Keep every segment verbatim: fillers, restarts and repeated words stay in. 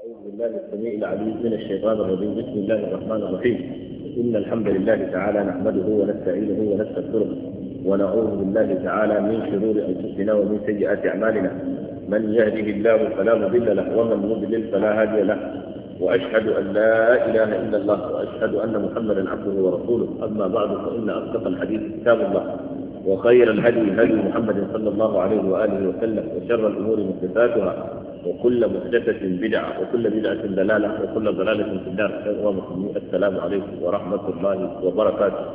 أعوذ بالله السميع العليم من الشيطان الرجيم. بسم الله الرحمن الرحيم. إن الحمد لله تعالى نحمده ونستعينه ونستغفره ونعوذ بالله تعالى من شرور أنفسنا ومن سيئات أعمالنا. من يهده الله فلا مضل له ومن يضلل فلا هادي له، وأشهد أن لا إله إلا الله وأشهد أن محمدا عبده ورسوله. أما بعد، فإن أصدق الحديث كتاب الله، وخير الهدي هدي محمد صلى الله عليه وآله وسلم، وشر الأمور محدثاتها، وكل محدثة بدعة، وكل بدعة ضلالة، وكل ضلالة في النار. السلام عليكم ورحمة الله وبركاته.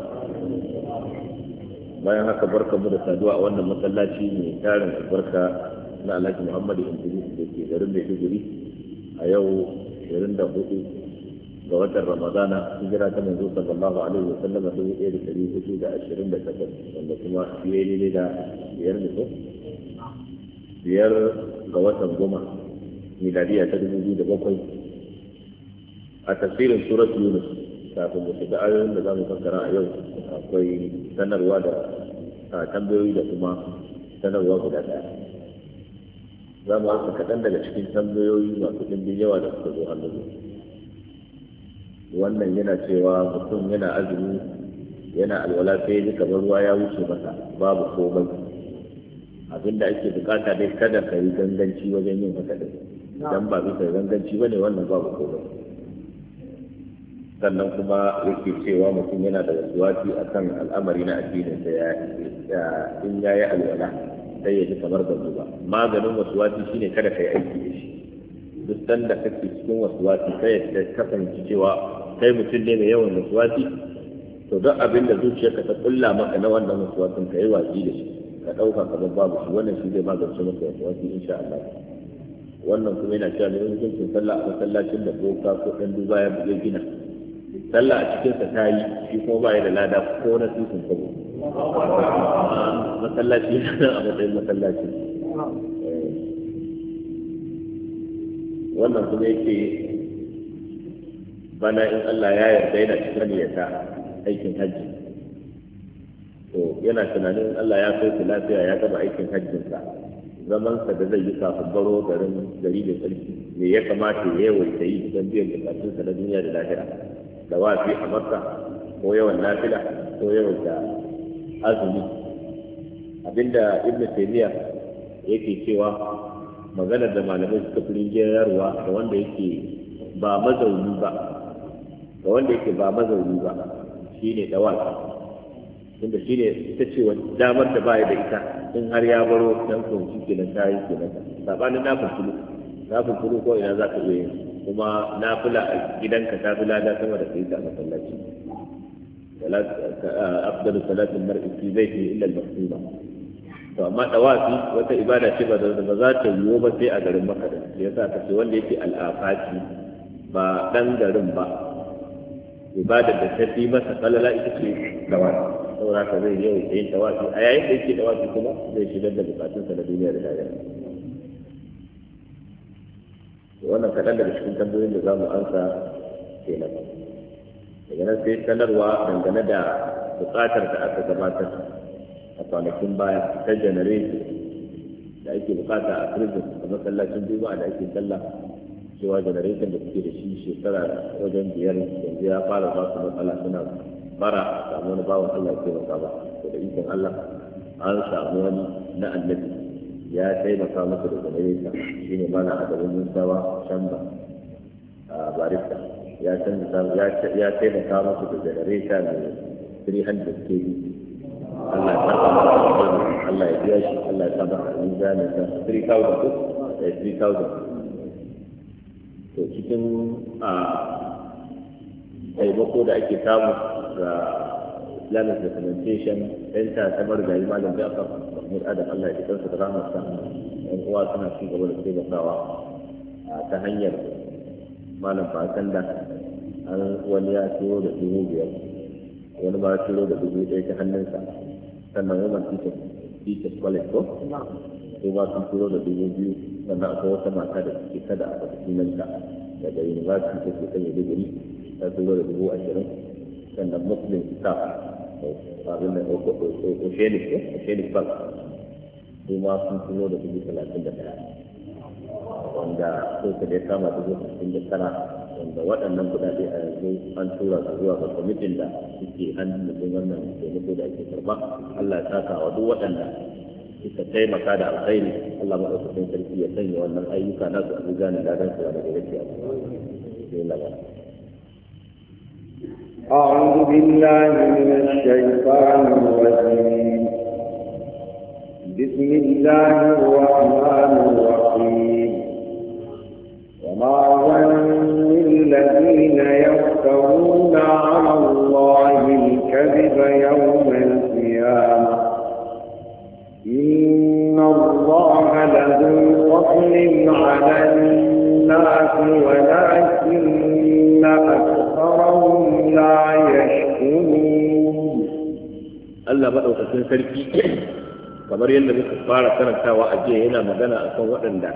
bayan haka barka mu da saduwa a wannan masallaci mai tarin albarka na Alhaji Muhammadu Idris da ke garin Maiduguri a yau ashirin da hudu ga watan Ramadana, hijira ta manzo sallallahu alaihi wa sallam dubu ɗaya da ɗari hudu da ashirin da takwas, wanda kuma fiye ne da biyar ne ko biyar ga watan goma miladiya ta dubu biyu da bakwai. A tafsirin surat Yunus, kafin mu shiga ayoyin da za mu fassara a yau, akwai sanarwa da tambayoyi da kuma sanarwa guda ɗaya. Za mu amsa kaɗan daga cikin tambayoyi masu ɗimbin yawa da suka zo hannu. Wannan yana cewa mutum yana azumi yana alwala sai ya ji kamar ruwa ya wuce masa babu komai. Abinda ake bukata dai kada ka yi ganganci wajen yin haka din, idan ba bisa ganganci bane wannan babu komai. Sannan kuma yake cewa mutum yana da wasuwasi a kan al'amari na addinin sa, ya in ya yi alwala sai ya ji kamar ba ba. Maganin wasuwasi shine kada ka yi aiki da shi. Duk sanda kake cikin wasuwasi sai ya kasance cewa kai mutum ne mai yawan wasuwasi, to duk abin da zuciyarka ta kulla maka na wannan wasuwasin ka yi watsi da shi, ka ɗauka kamar babu shi. wannan shi zai magance maka wasuwasi insha Allah. Wannan kuma yana cewa ne hukuncin sallah a masallacin da boka ko ɗan duba ya buge gina sallah a cikinsa ta yi, shi kuma ba ya da lada ko na sisin kwabo. Masallaci na a matsayin masallaci. Wannan kuma yake bana in Allah ya yarda yana cikin niyyata aikin hajji, to yana tunanin Allah ya kai shi lafiya ya gama aikin hajjinsa, zamansa da zai yi kafin baro garin gari da tsarki me ya kamata ya yawaita yi don biyan bukatunsa na duniya da lahira? Da wafi a Makka ko yawan nafila ko yawan da azumi? Abinda Ibn Taymiyyah yake cewa maganar da malamai suka fi rinjayarwa da wanda yake ba mazauni ba ga wanda yake ba mazauni ba shine dawafi, tunda shine ita ce damar da baya da ita in har ya baro dan kunci kenan tayi kenan. Sabanin nafil nafil ko ina za ka iya yin, kuma nafila a gidanka ta fi lada sama da kai ta masallaci. Afdalu salatin mar'i fi baiti illa al-maktuba. To amma dawafi wata ibada ce ba ba za ta yiwu ba sai a garin Makka. Sai yasa ka ce wanda yake al'afaki ba dan garin ba, ibada da ta fi masa falala ita ce dawafi. Saboda haka zai yi yin dawafi, a yayin da yake dawafi kuma zai shigar da bukatunsa na duniya da lahira. Wannan kaɗan daga cikin tambayoyin da za mu ansa kenan. Daga nan sai sanarwa dangane da buƙatar da aka gabatar a kwanakin baya ta janareto da ake buƙata a prison a masallacin juma'a da ake sallah, cewa janareton da suke da shi shekara wajen biyar yanzu ya fara ba su matsala, suna fara samu wani bawan Allah ke maka ba. To da ikon Allah an samu wani na annabi ya taimaka masa da janareton, shi ne mana a garin Musawa Shamba a Barista, ya taimaka masa da janareton mai three hundred kilograms. Allah ya saba Allah ya biya shi, Allah ya saba a mizanin sa three thousand ko three thousand. To cikin a taimako da ake samu ga Islamic Documentation Center ta marigayi Malam Jafar Mahmud Adam, Allah ya ji kansa da rahmarsa. Yan uwa suna ci gaba da taimakawa ta hanyar Malam Fasanda, an wani ya turo da dubu biyar, wani ma ya turo da dubu ɗaya ta hannunsa. Sannan woman teachers college ko sai ma sun turo da dubu biyu. Sannan akwai wata mata da suke kada a wata sunanta daga university ta ke sanya digiri, ta turo da dubu ashirin. Sannan muslim staff abin da oceanic ko oceanic bank sai ma sun turo da dubu talatin da ɗaya. wanda sai da ya kama dubu sittin da tara wanda waɗannan kuɗaɗe a yanzu an tura su zuwa ga kwamitin da suke hannun mutum wannan taimako da ake karɓa. Allah ya saka wa duk waɗanda suka taimaka da alkhairi. Allah maɗaukakin sarki ya sanya wannan ayyuka nasu a mizanin ladan su da gare shi a cikin أعوذ بالله من الشيطان الرجيم. بسم الله الرحمن الرحيم. وما ظن الذين يفترون على الله الكذب يوم القيامة إن الله لذو فضل على الناس ولكن أكثرهم لا يشكرون. الله مدوكاkin sarki kamar yadda muka fara karantawa a jiya yana magana akan waɗanda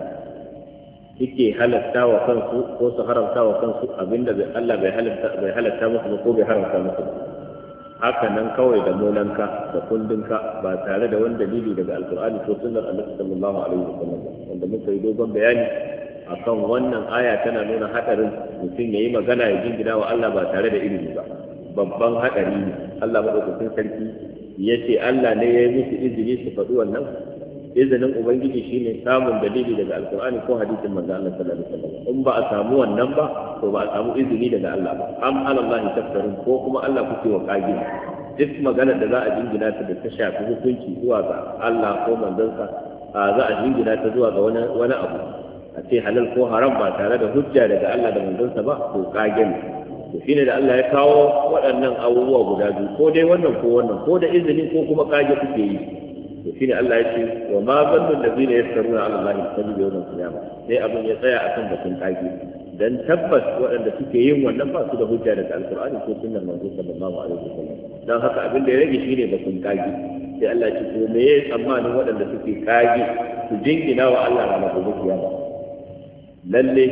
suke halatta wa kansu ko su haramta wa kansu abinda Allah bai halatta bai halatta musu ko bai haramta musu haka nan kawai da molanka da kundinka ba tare da wani dalili daga alkur'ani ko sunnar annabi sallallahu alaihi wasallam wanda muka yi dogon bayani akan wannan aya tana nuna hadarin mutum yayi magana ya jingina wa Allah ba tare da ilimi ba. Babban hadari ne. Allah madaukakin sarki yace Allah ne ya yi musu izini su faɗi wannan. Izinin ubangiji shine samun dalili daga alkur'ani ko hadisin manzo Allah sallallahu alaihi wasallam. In ba a samu wannan ba to ba a samu izini daga Allah ba. Am alallahi tafsirun ko kuma Allah kuke wa kage. Duk maganar da za a jingina ta da ta shafi hukunci zuwa ga Allah ko manzansa za a jingina ta zuwa ga wani wani abu a ce halal ko haram ba tare da hujja daga Allah da manzansa ba to kage ne. To shine da Allah ya kawo waɗannan abubuwa guda biyu ko dai wannan ko wannan ko da izini ko kuma kage kuke yi. To shine Allah ya ce wa ma zannu allazina yaftaruna ala allahi al-kadhiba yawm al-qiyamah sai abin ya tsaya akan batun kage dan tabbas waɗanda suke yin wannan ba su da hujja daga alqur'ani ko sunnar manzo sallallahu alaihi wasallam. Dan haka abin da ya rage shine batun kage. Sai Allah ya ce ko me ya tsammanin waɗanda suke kage su jingina wa Allah ranar gobe kiyama. Lalle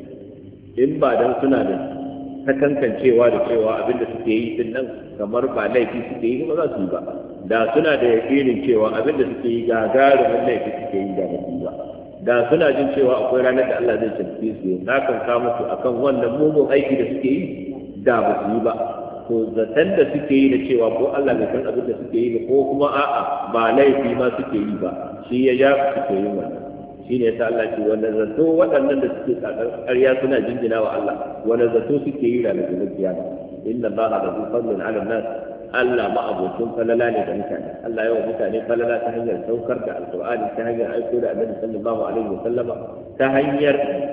in ba dan suna da ta kankancewa da cewa abinda suke yi din nan kamar ba laifi suke yi ba za su yi ba. Da suna da yakinin cewa abinda suke yi gagarumin laifi suke yi da ba su yi ba. Da suna jin cewa akwai ranar da Allah zai tafi su ya kanka musu akan wannan mugun aiki da suke yi da ba su yi ba. To zaton da suke yi da cewa ko Allah bai san abin da suke yi ba ko kuma a'a ba laifi ma suke yi ba shi ya ja suke yin wannan. Shi ne ta Allah ce wanda zato waɗannan da suke tsakar ƙarya suna jinjina wa Allah wanda zato suke yi ranar da kiyama. Inna Allah la zu fadlun ala nas. Allah ma abokin falala ne da mutane. Allah yawa mutane falala ta hanyar saukar da alqur'ani ta hanyar aiko da Annabi sallallahu alaihi wa sallama ta hanyar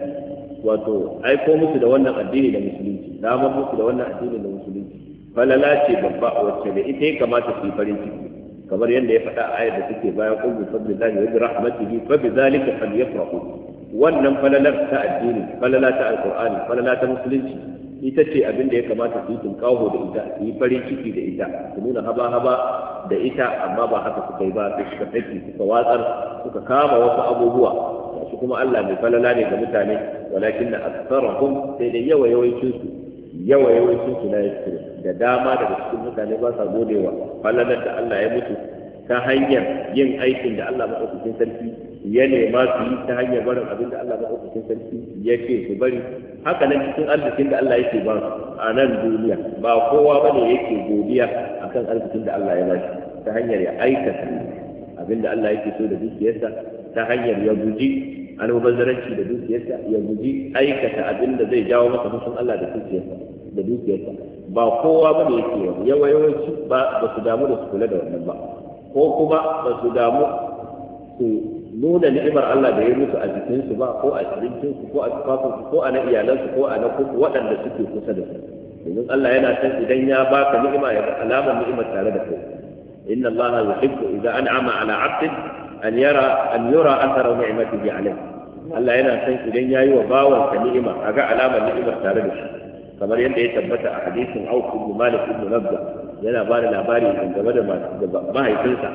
wato aiko musu da wannan addini da musulunci damar musu da wannan addini da musulunci falala ce babba wacce da ita ya kamata su yi farin ciki kamar yadda ya faɗa a ayar da take bayan qul bi fadlillahi wa bi rahmatihi fa bi dhalika falyafrahu. Wannan falalar ta addini falala ta alqur'ani falala ta musulunci ita ce abin da ya kamata su yi tunkaho da ita su yi farin ciki da ita su nuna haba haba da ita amma ba haka suka yi ba sai suka tafi suka watsar suka kama wasu abubuwa su kuma Allah mai falala ne ga mutane walakin na aksarahum sai da yawa yawancin su yawa yawancin su na yake da dama daga cikin mutane ba sa godewa falalar da Allah ya mutu ta hanyar yin aikin da Allah madaukakin sarki ya nema su yi ta hanyar barin abin da Allah madaukakin sarki yake su bari haka nan cikin arzikin da Allah yake ba su a nan duniya ba kowa bane yake godiya akan arzikin da Allah ya ba shi ta hanyar ya aikata abin da Allah yake so da dukiyarsa ta hanyar ya guji almubazzaranci da dukiyarsa ya guji aikata abin da zai jawo masa fushin Allah da dukiyarsa da dukiyarsa ba kowa ba ne yake yawa yawanci ba ba su damu da su kula da wannan ba ko kuma ba su damu su nuna ni'imar Allah da ya musu a jikinsu ba ko a abincinsu ko a tufafinsu ko a na iyalansu ko a na kuku waɗanda suke kusa da su domin Allah yana san idan ya baka ni'ima ya ga alamar ni'imar tare da kai inna Allah yuhibbu idza an'ama ala 'abdin an yara an yura athara ni'matihi alayhi. Allah yana san idan yayi wa bawansa ni'ima a ga alamar ni'imar tare da shi kamar yadda ya tabbata a hadisin Auf ibn Malik ibn Nabda yana ba da labari game da mahaifinsa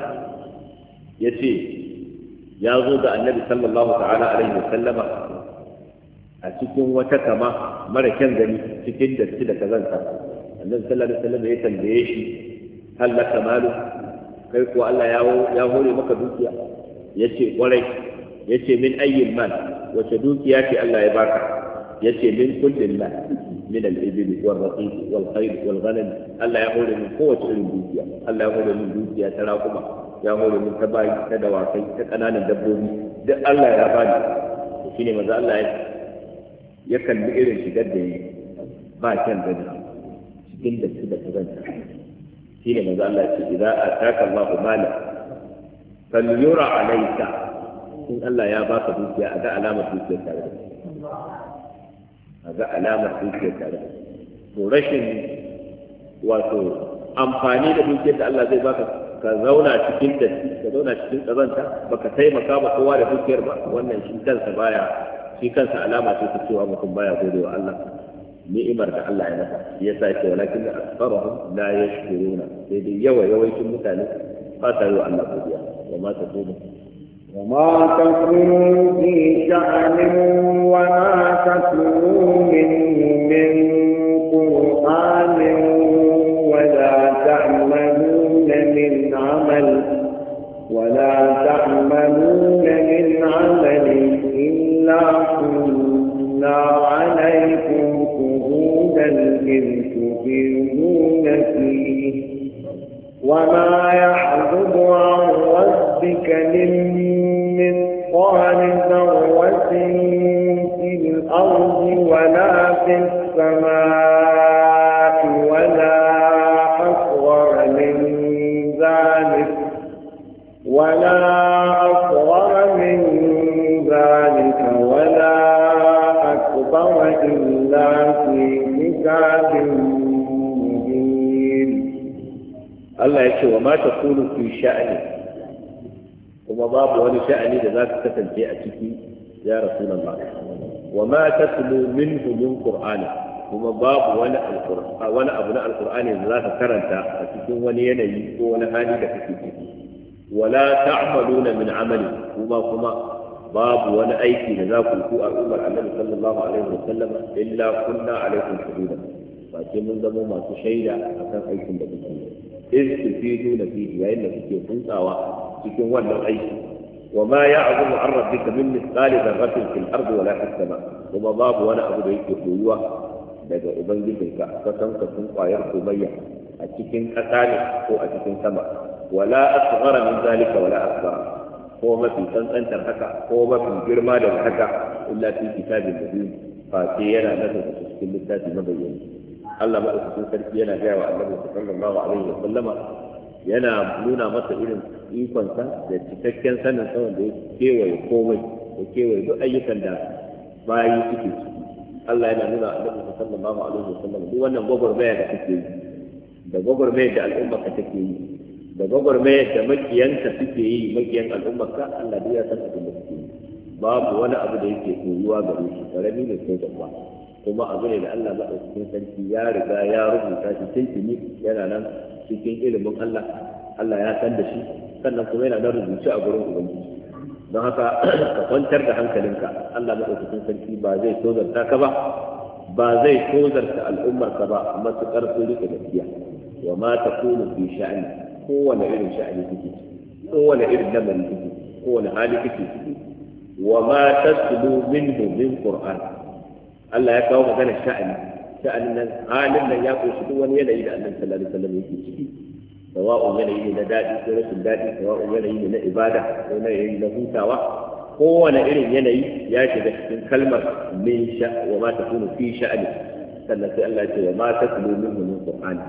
yace ya zo da Annabi sallallahu ta'ala alaihi wa sallama a cikin wata kama mara kyan gani cikin datti da kazanta. Annabi sallallahu alaihi wa sallam ya tambaye shi hal laka malu kai ko Allah ya ya hore maka dukiya yace kwarai yace min ayyin mal wace dukiya ce Allah ya baka yace min kullillah min al-ibil wal raqiq wal khayl wal ghanam Allah ya hore min kowace irin dukiya Allah ya hore min dukiya ta raƙuma ya hore min ta bayi ta dawakai ta kananan dabbobi duk Allah ya bani shine manzo Allah ya ya kalli irin shigar da yi ba kyan gani cikin da su da kazanta shine manzo Allah ya ce idza ataka Allahu mala falyura alayka in Allah ya baka dukiya a ga alamar dukiya tare da a ga alamar dukiya tare da to rashin wato amfani da dukiyar da Allah zai baka ka zauna cikin da ka zauna cikin kazanta baka taimaka ba kowa da dukiyar ba wannan shi kansa baya shi kansa alama ce ta cewa mutum baya godewa Allah ni'imar da Allah ya masa shi yasa yake walakin asfarahum la yashkuruna sai dai yawa yawancin mutane ba ta yi wa Allah godiya wa ma ta gode وما تكون في شأن وما تتلو منه من قرآن ولا تعملون من عمل ولا تعملون من عمل إلا كنا عليكم شهودا إذ تفيضون فيه وما يحجب عن ربك من مثقال ذرة في الأرض ولا في السماء ولا أصغر من ذلك ولا أصغر من ذلك ولا أكبر إلا في كتاب مبين. الله يقول وما تقول في شأنه kuma babu wani sha'ani da za ka kasance a ciki ya rasulullah wa ma tatlu minhu min qur'ani kuma babu wani alqur'ani wani abu na alqur'ani da za ka karanta a cikin wani yanayi ko wani hali da kake ciki wala ta'maluna min amali kuma kuma babu wani aiki da za ku yi a ummar annabi sallallahu alaihi wasallam illa kunna alaikum shuhuda ba ce mun zama masu shaida akan aikin da kuke yi iz tufiduna fihi yayin da kuke kuntsawa cikin wannan aiki wa ma ya'zumu an rabbika min mithqali dharratin fil ardi wala fis sama kuma babu wani abu da yake koyuwa daga ubangijinka ka san ka sun kwayar komayya a cikin ƙasa ne ko a cikin sama wala asghara min zalika wala akbar ko mafi tsantsantar haka ko mafi girma da haka illa fi kitabin mubin fa sai yana nan da cikin littafi mabayyani Allah madaukakin sarki yana gaya wa Annabi sallallahu alaihi wa sallama yana nuna masa irin ikonsa da cikakken sanin sa wanda ya kewaye komai da kewaye duk ayyukan da bayi suke ciki Allah yana nuna Annabi sallallahu alaihi wa sallam duk wannan gwagwarmaya da kake yi da gwagwarmaya da al'umma ka take yi da gwagwarmaya da makiyanka suke yi makiyan al'umma ka Allah duk ya san abin da suke yi babu wani abu da yake koyuwa gare shi karami ne ko babba kuma abu ne da Allah maɗaukakin sarki ya riga ya rubuta shi tuntuni yana nan cikin ilimin Allah Allah ya san da shi sannan kuma yana nan rubuce a gurin ubangiji don haka ka kwantar da hankalinka Allah maɗaukakin sarki ba zai tozarta ka ba ba zai tozarta al'ummarka ba matuƙar sun riƙe gaskiya wa ma takunu fi sha'ani kowane irin sha'ani kake ciki kowane irin lamari kake kowane hali kake ciki wa ma taslu minhu min qur'an Allah ya kawo magana sha'ani sha'anin nan halin nan ya kunshi duk wani yanayi da Annabi sallallahu alaihi wasallam yake ciki sawa'un yanayi ne na daɗi ko rashin daɗi sawa'un yanayi ne na ibada ko na yanayi na hutawa kowane irin yanayi ya shiga cikin kalmar min sha wa ma takunu fi sha'ani sannan sai Allah ya ce wa ma tatlu minhu min qur'ani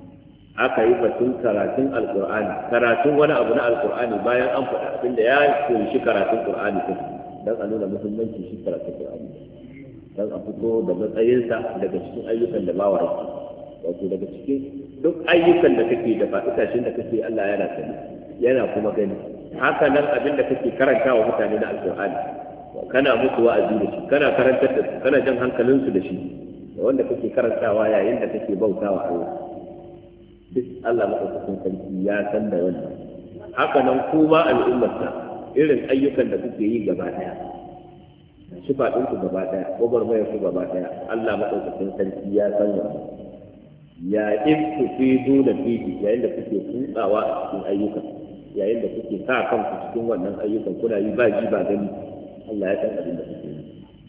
aka yi batun karatun alqur'ani karatun wani abu na alqur'ani bayan an faɗa abinda ya kunshi karatun qur'ani dan a nuna muhimmanci shi karatun qur'ani dan a fito da matsayinsa daga cikin ayyukan da bawa yake wato daga cikin duk ayyukan da kake da fa'itashin da kake Allah yana sani yana kuma gani haka nan abin da kake karantawa mutane na alqur'ani kana musu wa'azi da shi kana karantar da su kana jan hankalinsu da shi da wanda kake karantawa yayin da kake bautawa Allah duk Allah madaukakin sarki ya san da wannan haka nan kuma al'ummarsa irin ayyukan da kuke yi gaba daya sifa ɗinku gaba ɗaya gwagwarmayar ku gaba ɗaya Allah maɗaukakin sarki ya san wannan ya in ku fi duna fihi yayin da kuke kutsawa a cikin ayyuka yayin da kuke sa kanku cikin wannan ayyukan kuna yi ba ji ba gani Allah ya san abin da kuke yi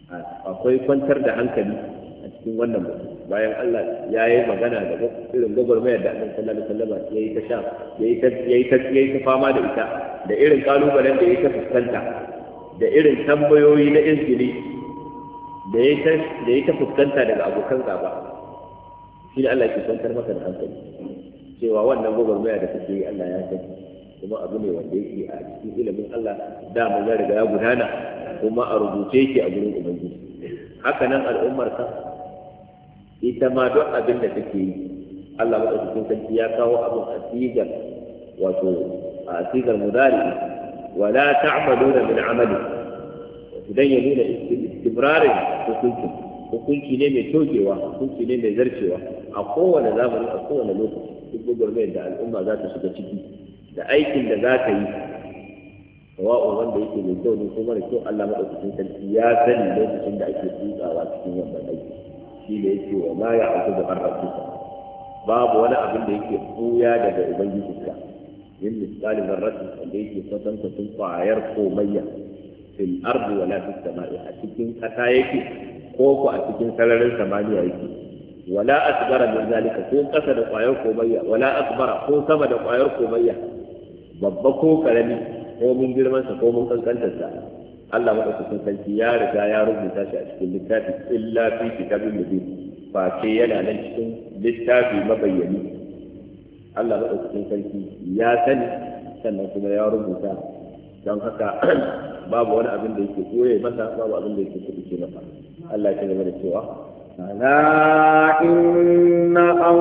akwai kwantar da hankali a cikin wannan mutum bayan Allah ya yi magana da irin gwagwarmayar da Annabi sallallahu alaihi wasallam ya yi ta sha ya yi ta yayi ta yayi ta fama da ita da irin kalubalen da ya ta fuskanta da irin tambayoyi na izgili da ya ta da ya ta fuskanta daga abokan gaba shi ne Allah ke kwantar maka da hankali cewa wannan gwagwarmaya da kake yi Allah ya sani kuma abu ne wanda yake a cikin ilimin Allah da mun ya riga ya gudana kuma a rubuce yake a gurin ubangiji haka nan al'ummar ka ita ma duk abin da take yi Allah madaukakin sarki ya kawo abin a sigar wato a sigar mudari wala ta'maluna min amali idan ya nuna istibrarin hukunci hukunci ne mai togewa hukunci ne mai zarcewa a kowane zamani a kowane lokaci duk gwagwarmayar da al'umma za ta shiga ciki da aikin da za ta yi sawa'u wanda yake mai kyau ne ko mara kyau Allah madaukakin sarki ya sani lokacin da ake tutsawa cikin wannan aiki shi da yake wa ma ya auku da arrafuka babu wani abin da yake buya daga ubangijinka yin misali zarratin wanda yake kwatanta sun kwayar komayya fil ardi wala fis sama'i a cikin kasa yake ko ko a cikin sararin samaniya yake wala asbara min zalika ko kasa da kwayar komayya wala asbara ko sama da kwayar komayya babba ko karami ko mun girman sa ko mun kankantar sa Allah madaukakin sarki ya riga ya rubuta shi a cikin littafi illa fi kitabin mubin fa ce yana nan cikin littafi mabayyani Allah madaukakin sarki ya sani sannan kuma ya rubuta don haka babu wani abin da yake koye masa babu abin da yake kuɗi masa Allah ya gaba da cewa ألا إن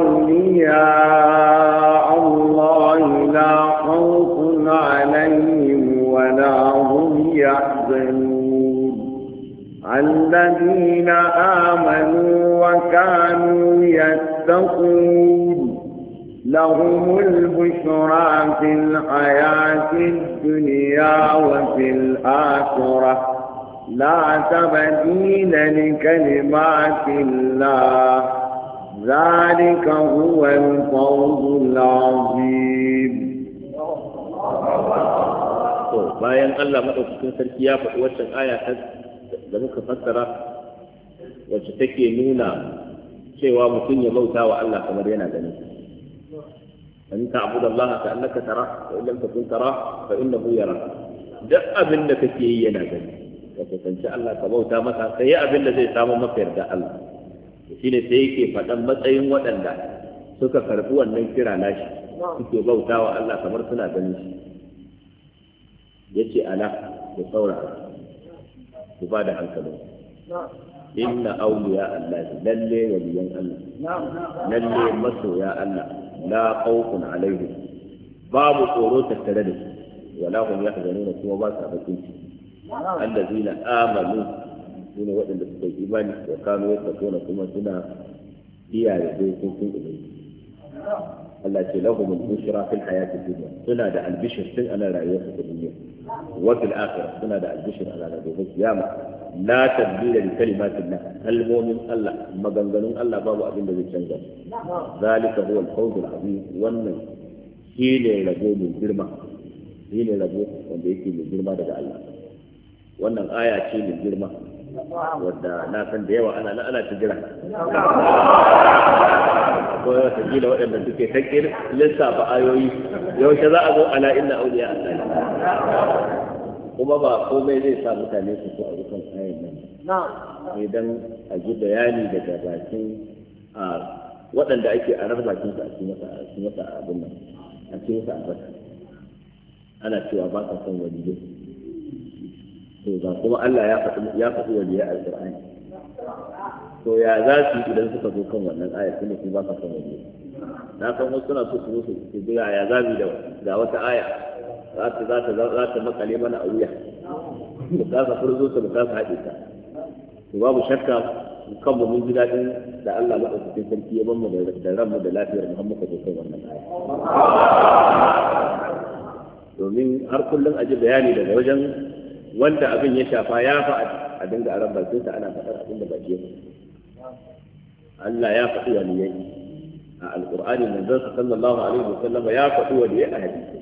أولياء الله لا خوف عليهم ولا هم يحزنون الذين آمنوا وكانوا يتقون لهم البشرى في الحياة الدنيا وفي الآخرة لا تبديل لكلمات الله ذلك هو الفوز العظيم. bayan Allah madaukakin sarki ya faɗi wannan aya da muka fassara wacce take nuna cewa mutum ya bauta wa Allah kamar yana ganin an ta'budu Allah ka annaka tara wa illam takun tara fa innahu yara duk abin da kake yi yana gani ka kasance Allah ka bauta masa sai abin da zai samu maka yarda Allah shine sai yake faɗan matsayin waɗanda suka karɓi wannan kira nashi suke bauta wa Allah kamar suna ganin shi yace ala ku saurara ku ba da hankali inna awliya Allah lalle waliyan Allah lalle masoya Allah la khawfun alaihim babu tsoro tattare da su wala hum yahzanuna kuma ba sa bakin ciki allazina amanu sune waɗanda suka yi imani da kanu yattaquna kuma suna kiyaye dokokin ubangiji Allah ce lahum al-bushra fil hayati dunya suna da albishir tun ana rayuwar su ta duniya wa fil akhirah suna da albishir a ranar gobe kiyama la tabdila li kalimatillah kalmomin Allah maganganun Allah babu abin da zai canza zalika huwa al-fawz al-azim wannan shine rabo mai girma shine rabo wanda yake mai girma daga Allah wannan aya ce mai girma wadda na san da yawa ana ana ta jira akwai wata gila waɗanda suke ta lissafa ayoyi yaushe za a zo ala inna auliya Allah kuma ba komai zai sa mutane su so a dukan ayan nan idan a ji bayani daga bakin a waɗanda ake a rar bakin su a cikin masa a cikin masa abin nan a cikin masa albasa ana cewa ba ka son waliyai to ga kuma Allah ya faɗi ya faɗi waliyai alqur'ani to ya za su yi idan suka zo kan wannan aya kuma su ba ka son waliyai na san wasu suna so su zo su jira ya zabi da ga wata aya za ta za ta za ta makale mana a wuya mu kasa furzo ta mu kasa haɗe ta to babu shakka kanmu mun ji daɗin da Allah maɗaukakin sarki ya bamu da ranmu da lafiyar mu har muka zo kan wannan aya domin har kullum a ji bayani daga wajen wanda abin ya shafa ya fa a dinga a ran bakinsa ana faɗar abin da baki ya Allah ya faɗi waliyai a alƙur'ani manzon sallallahu alaihi wa sallam ya faɗi waliyai a hadisi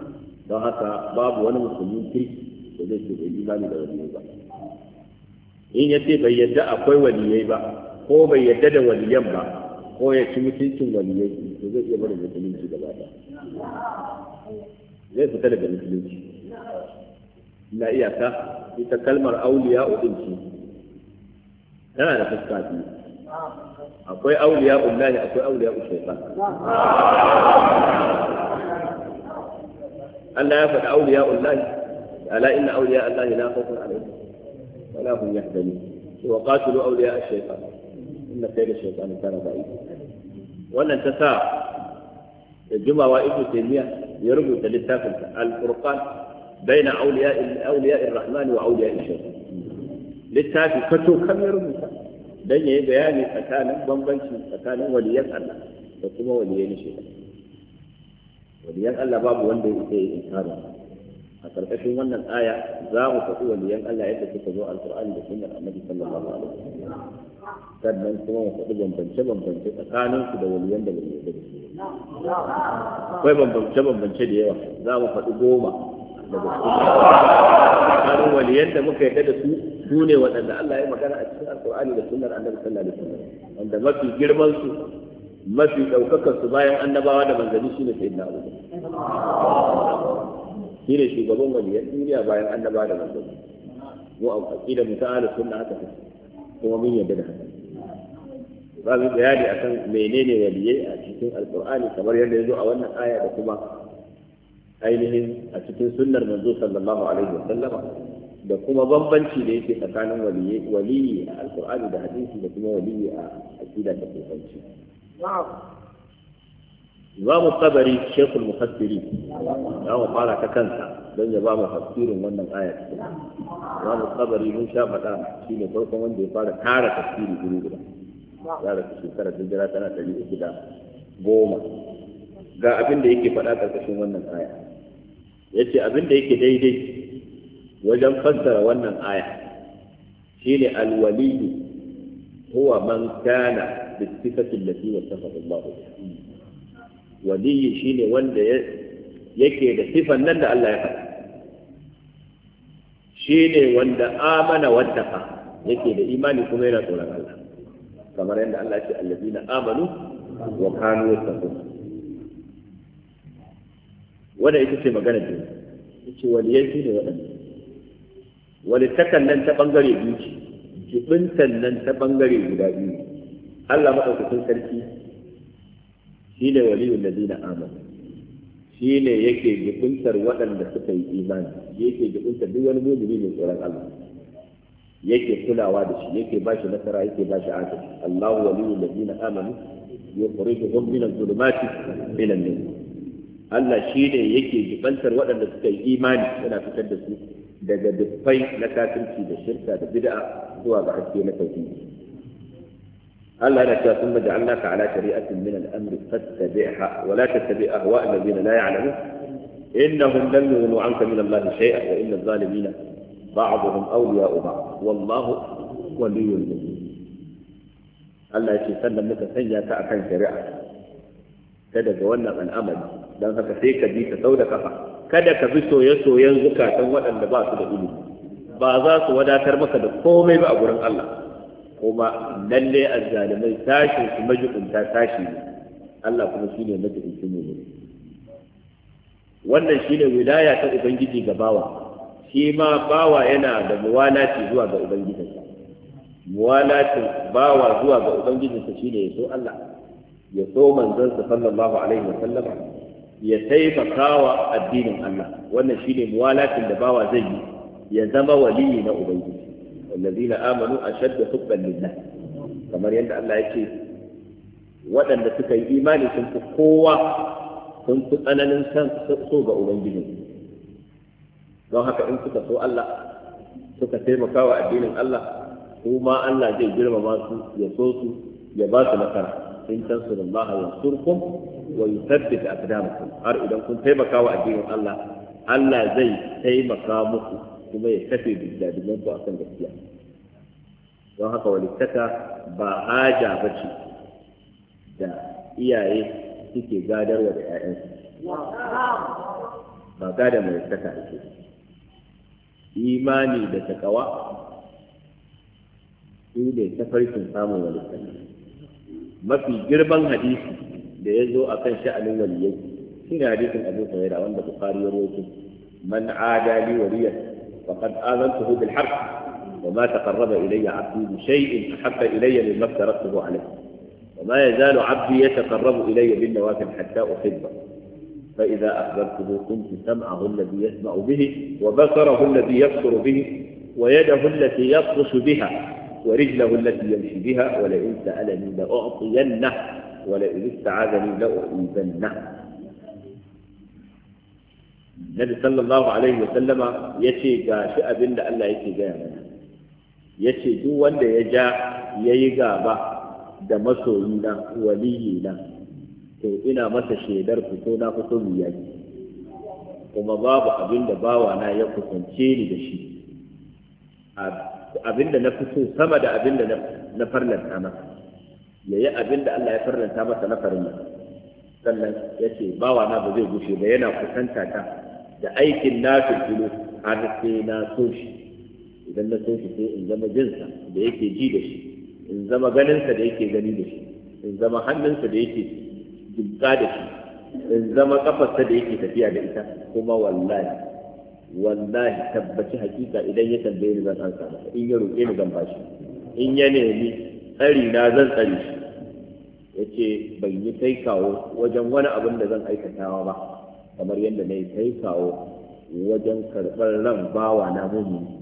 don haka babu wani musulmin kirki da zai ce bai imani da waliyai ba in ya ce bai yadda akwai waliyai ba ko bai yadda da waliyan ba ko ya ci mutuncin waliyai to zai iya barin musulunci gaba ɗaya zai fita daga musulunci na iyaka ita kalmar auliya udin ce tana da fuska biyu akwai auliya ullahi akwai auliya ushaitan Allah ya faɗi auliya ullahi ala inna auliya allahi la khawfun alaihim wa la hum yahzanun wa qatilu auliya ash-shaytan inna kayda ash-shaytani kana da'if wannan ta sa da jimawa ibnu taymiya ya rubuta littafin al-furqan baina auliya auliya ar-rahman wa auliya ash-shaytan littafi kato kan ya rubuta dan yayi bayani tsakanin bambanci tsakanin waliyan Allah da kuma waliyan shaytan waliyan Allah babu wanda yake inkari a karkashin wannan aya za mu faɗi waliyan Allah yadda suka zo alqur'ani da sunnar annabi sallallahu alaihi wasallam sannan kuma mu faɗi bambance bambance tsakanin su da waliyan da waliyan da su akwai bambance bambance da yawa za mu faɗi goma daga cikin waliyan da muka yarda da su su ne waɗanda Allah ya magana a cikin alqur'ani da sunnar annabi sallallahu alaihi wasallam wanda mafi girman su mafi ɗaukakar su bayan annabawa da manzanni shine sayyidina Abu shi ne shugaban waliyan duniya bayan annabawa da manzanni mu a aqida mu ta'ala sunna haka kuma mun yarda da haka ba mu bayani akan menene waliyai a cikin alqur'ani kamar yadda yazo a wannan aya da kuma ainihin a cikin sunnar manzo sallallahu alaihi wasallama da kuma bambanci da yake tsakanin waliyai waliyi a alqur'ani da hadisi da kuma waliyi a aqida ta sufanci Imam Tabari Sheikhul Mufassiri ya mu fara ta kansa don ya ba mu tafsirin wannan aya. Imam Tabari mun sha faɗa shine farkon wanda ya fara tara tafsiri guri guda. Ya rasu shekarar hijira tana ɗari uku da goma. Ga abin da yake faɗa ƙarƙashin wannan aya. Yace abin da yake daidai wajen fassara wannan aya shine al-waliyu huwa man kana بالصفة التي وصفه الله بها ولي شيء wanda yake da sifan nan da Allah ya faɗa shine wanda amana wattaqa yake da imani kuma yana tsoron Allah kamar yadda Allah ya ce allazina amanu wa kanu yattaqun wanda ita ce magana ce yace waliyai shine waɗanda walittakan nan ta bangare biyu ce jibintan nan ta bangare guda biyu Allah maɗaukakin sarki shi ne waliyun ladina amanu shi ne yake jibintar waɗanda suka yi imani yake jibintar duk wani mu'mini mai tsoron Allah yake kulawa da shi yake ba shi nasara yake ba shi agaji Allahu waliyul ladina amanu yukhrijuhum min adh-dhulumati ila an-nur Allah shi ne yake jibantar waɗanda suka yi imani yana fitar da su daga dukkai na kafirci da shirka da bid'a zuwa ga haske na tauhidi Allah ya ce sun maja'alnaka ala shari'atin min al-amri fattabi'ha wa la tattabi' ahwa' alladhina la ya'lamun innahum lam yughnu 'anka min Allah shay'an wa inna adh-dhalimina ba'dhum awliya'u ba'd wallahu waliyyul mu'minin Allah ya ce sannan muka sanya ka akan shari'a ta daga wannan al'amari dan haka sai ka bi ka sau da kafa kada ka bi soye-soyen zukatan waɗanda ba su da ilimi ba za su wadatar maka da komai ba a gurin Allah kuma lalle azzalimai tashin su majibunta tashi ne Allah kuma shine majibincin mu wannan shine wilaya ta ubangiji ga bawa shi ma bawa yana da muwalati zuwa ga ubangijinsa muwalatin bawa zuwa ga ubangijinsa shine ya so Allah ya so manzansa sallallahu alaihi wa sallama ya taimakawa addinin Allah wannan shine muwalatin da bawa zai yi ya zama waliyi na ubangiji والذين آمنوا أشد حبا لله كما يند الله يكي وأن تكي إيماني كنت قوة كنت أنا الإنسان صوب أبنجي لو هكا إن كنت سوء الله suka taimaka wa addinin Allah kuma Allah zai girmama su ya so su ya ba su nasara in tansurullaha yansurkum wa yuthabbit aqdamakum har idan kun taimaka wa addinin Allah Allah zai taimaka muku kuma ya kafe dalilan ku akan gaskiya don haka walittaka ba haja bace da iyaye suke gadarwa da 'ya'yansu ba gada mai saka ake imani da takawa shi ne tafarkin samun walittaka. Mafi girman hadisi da ya zo a kan sha'anin waliyai shi ne hadisin Abu Hurairah wanda Bukhari ya rawaito, man ada li waliyan faqad azantuhu bil harb wa ma taqarraba ilayya 'abdi bi shay'in ahabba ilayya mimma aftaratuhu alayhi wa ma yazalu 'abdi yataqarrabu ilayya bin nawafil hatta uhibba فإذا أخبرته كنت سمعه الذي يسمع به وبصره الذي يبصر به ويده التي يبطش بها ورجله التي يمشي بها ولئن سألني لأعطينه ولئن استعاذني لأعيذنه. النبي صلى الله عليه وسلم يشي شيء بند الله يشي جامنا يشي دو وند يجا ييغا با da masoyina waliyina to ina masa shaidar fito na fito mu yaki, kuma babu abin da bawana ya kusance ni da shi, abin da na fito sama da abin da na farlanta masa, yayi abin da Allah ya farlanta masa na farilla. Sannan ya ce bawana ba zai gushe ba yana kusanta ta da aikin na filfilo har sai na so shi. Idan na so shi sai in zama jinsa da yake ji da shi, in zama ganinsa da yake gani da shi, in zama hannunsa da yake jibga da shi, in zama kafarsa da yake tafiya da ita. Kuma wallahi wallahi tabbaci hakika idan ya tambaye ni zan ansa masa, in ya roƙe ni zan bashi, in ya nemi tsari na zan tsare shi. Yace ban yi kai kawo wajen wani abin da zan aikatawa ba kamar yadda na yi kai kawo wajen karɓar ran bawa na mumini.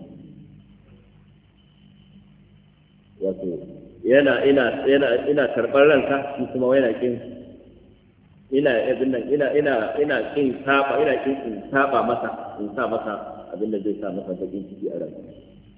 Wato yana ina ina ina karɓar ranka, shi kuma yana kin ina abin nan ina ina ina kin saba ina kin in saba masa in sa masa abin da zai sa masa bakin ciki a ranka.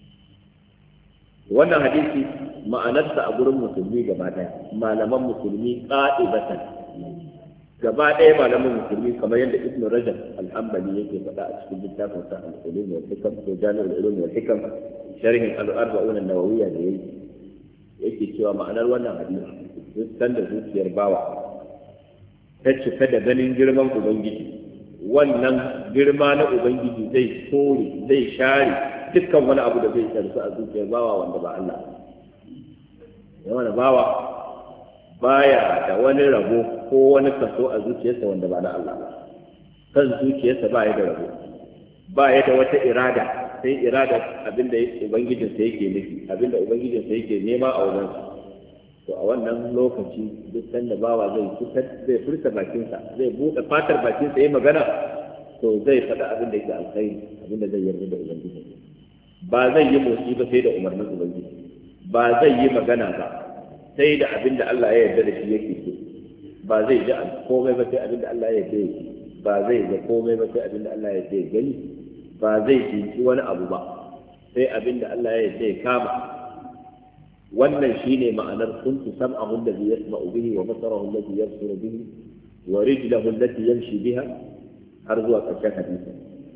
Wannan hadisi ma'anarsa a gurin musulmi gaba ɗaya, malaman musulmi ƙa'ibatan gaba ɗaya malaman musulmi, kamar yadda Ibn Rajab al-Hanbali yake faɗa a cikin littafin sa al-Ulum wal Hikam ko Jami'ul Ulum wal Hikam sharhin al-Arba'un an-Nawawiyya da yake yake cewa ma'anar wannan hadisi duk sanda zuciyar bawa ta cika da ganin girman Ubangiji, wannan girma na Ubangiji zai kore zai share dukkan wani abu da zai tsarsu a zuciyar bawa wanda ba Allah. Yawan bawa baya da wani rabo ko wani kaso a zuciyarsa wanda ba na Allah ba. Kan zuciyarsa ba ya da rabo, ba ya da wata irada sai irada abinda Ubangijinsa yake nufi, abinda Ubangijinsa yake nema a wajensa. To a wannan lokaci duk sanda bawa zai fitar zai furta bakinsa, zai buɗe fatar bakinsa yayi magana, to zai faɗa abin da yake alkhairi, abin da zai yarda da Ubangiji. Ba zai yi motsi ba sai da umarnin Ubangiji, ba zai yi magana ba sai da abin da Allah ya yarda da shi yake so, ba zai ji komai ba sai abin da Allah ya yarda yake, ba zai ga komai ba sai abin da Allah ya yarda ya gani, ba zai jinci wani abu ba sai abin da Allah ya yarda ya kama. Wannan shine ma'anar kuntu sam'ahu alladhi yasma'u bihi wa basarahu alladhi yabsuru bihi wa rijluhu allati yamshi biha har zuwa ƙarshen hadisi.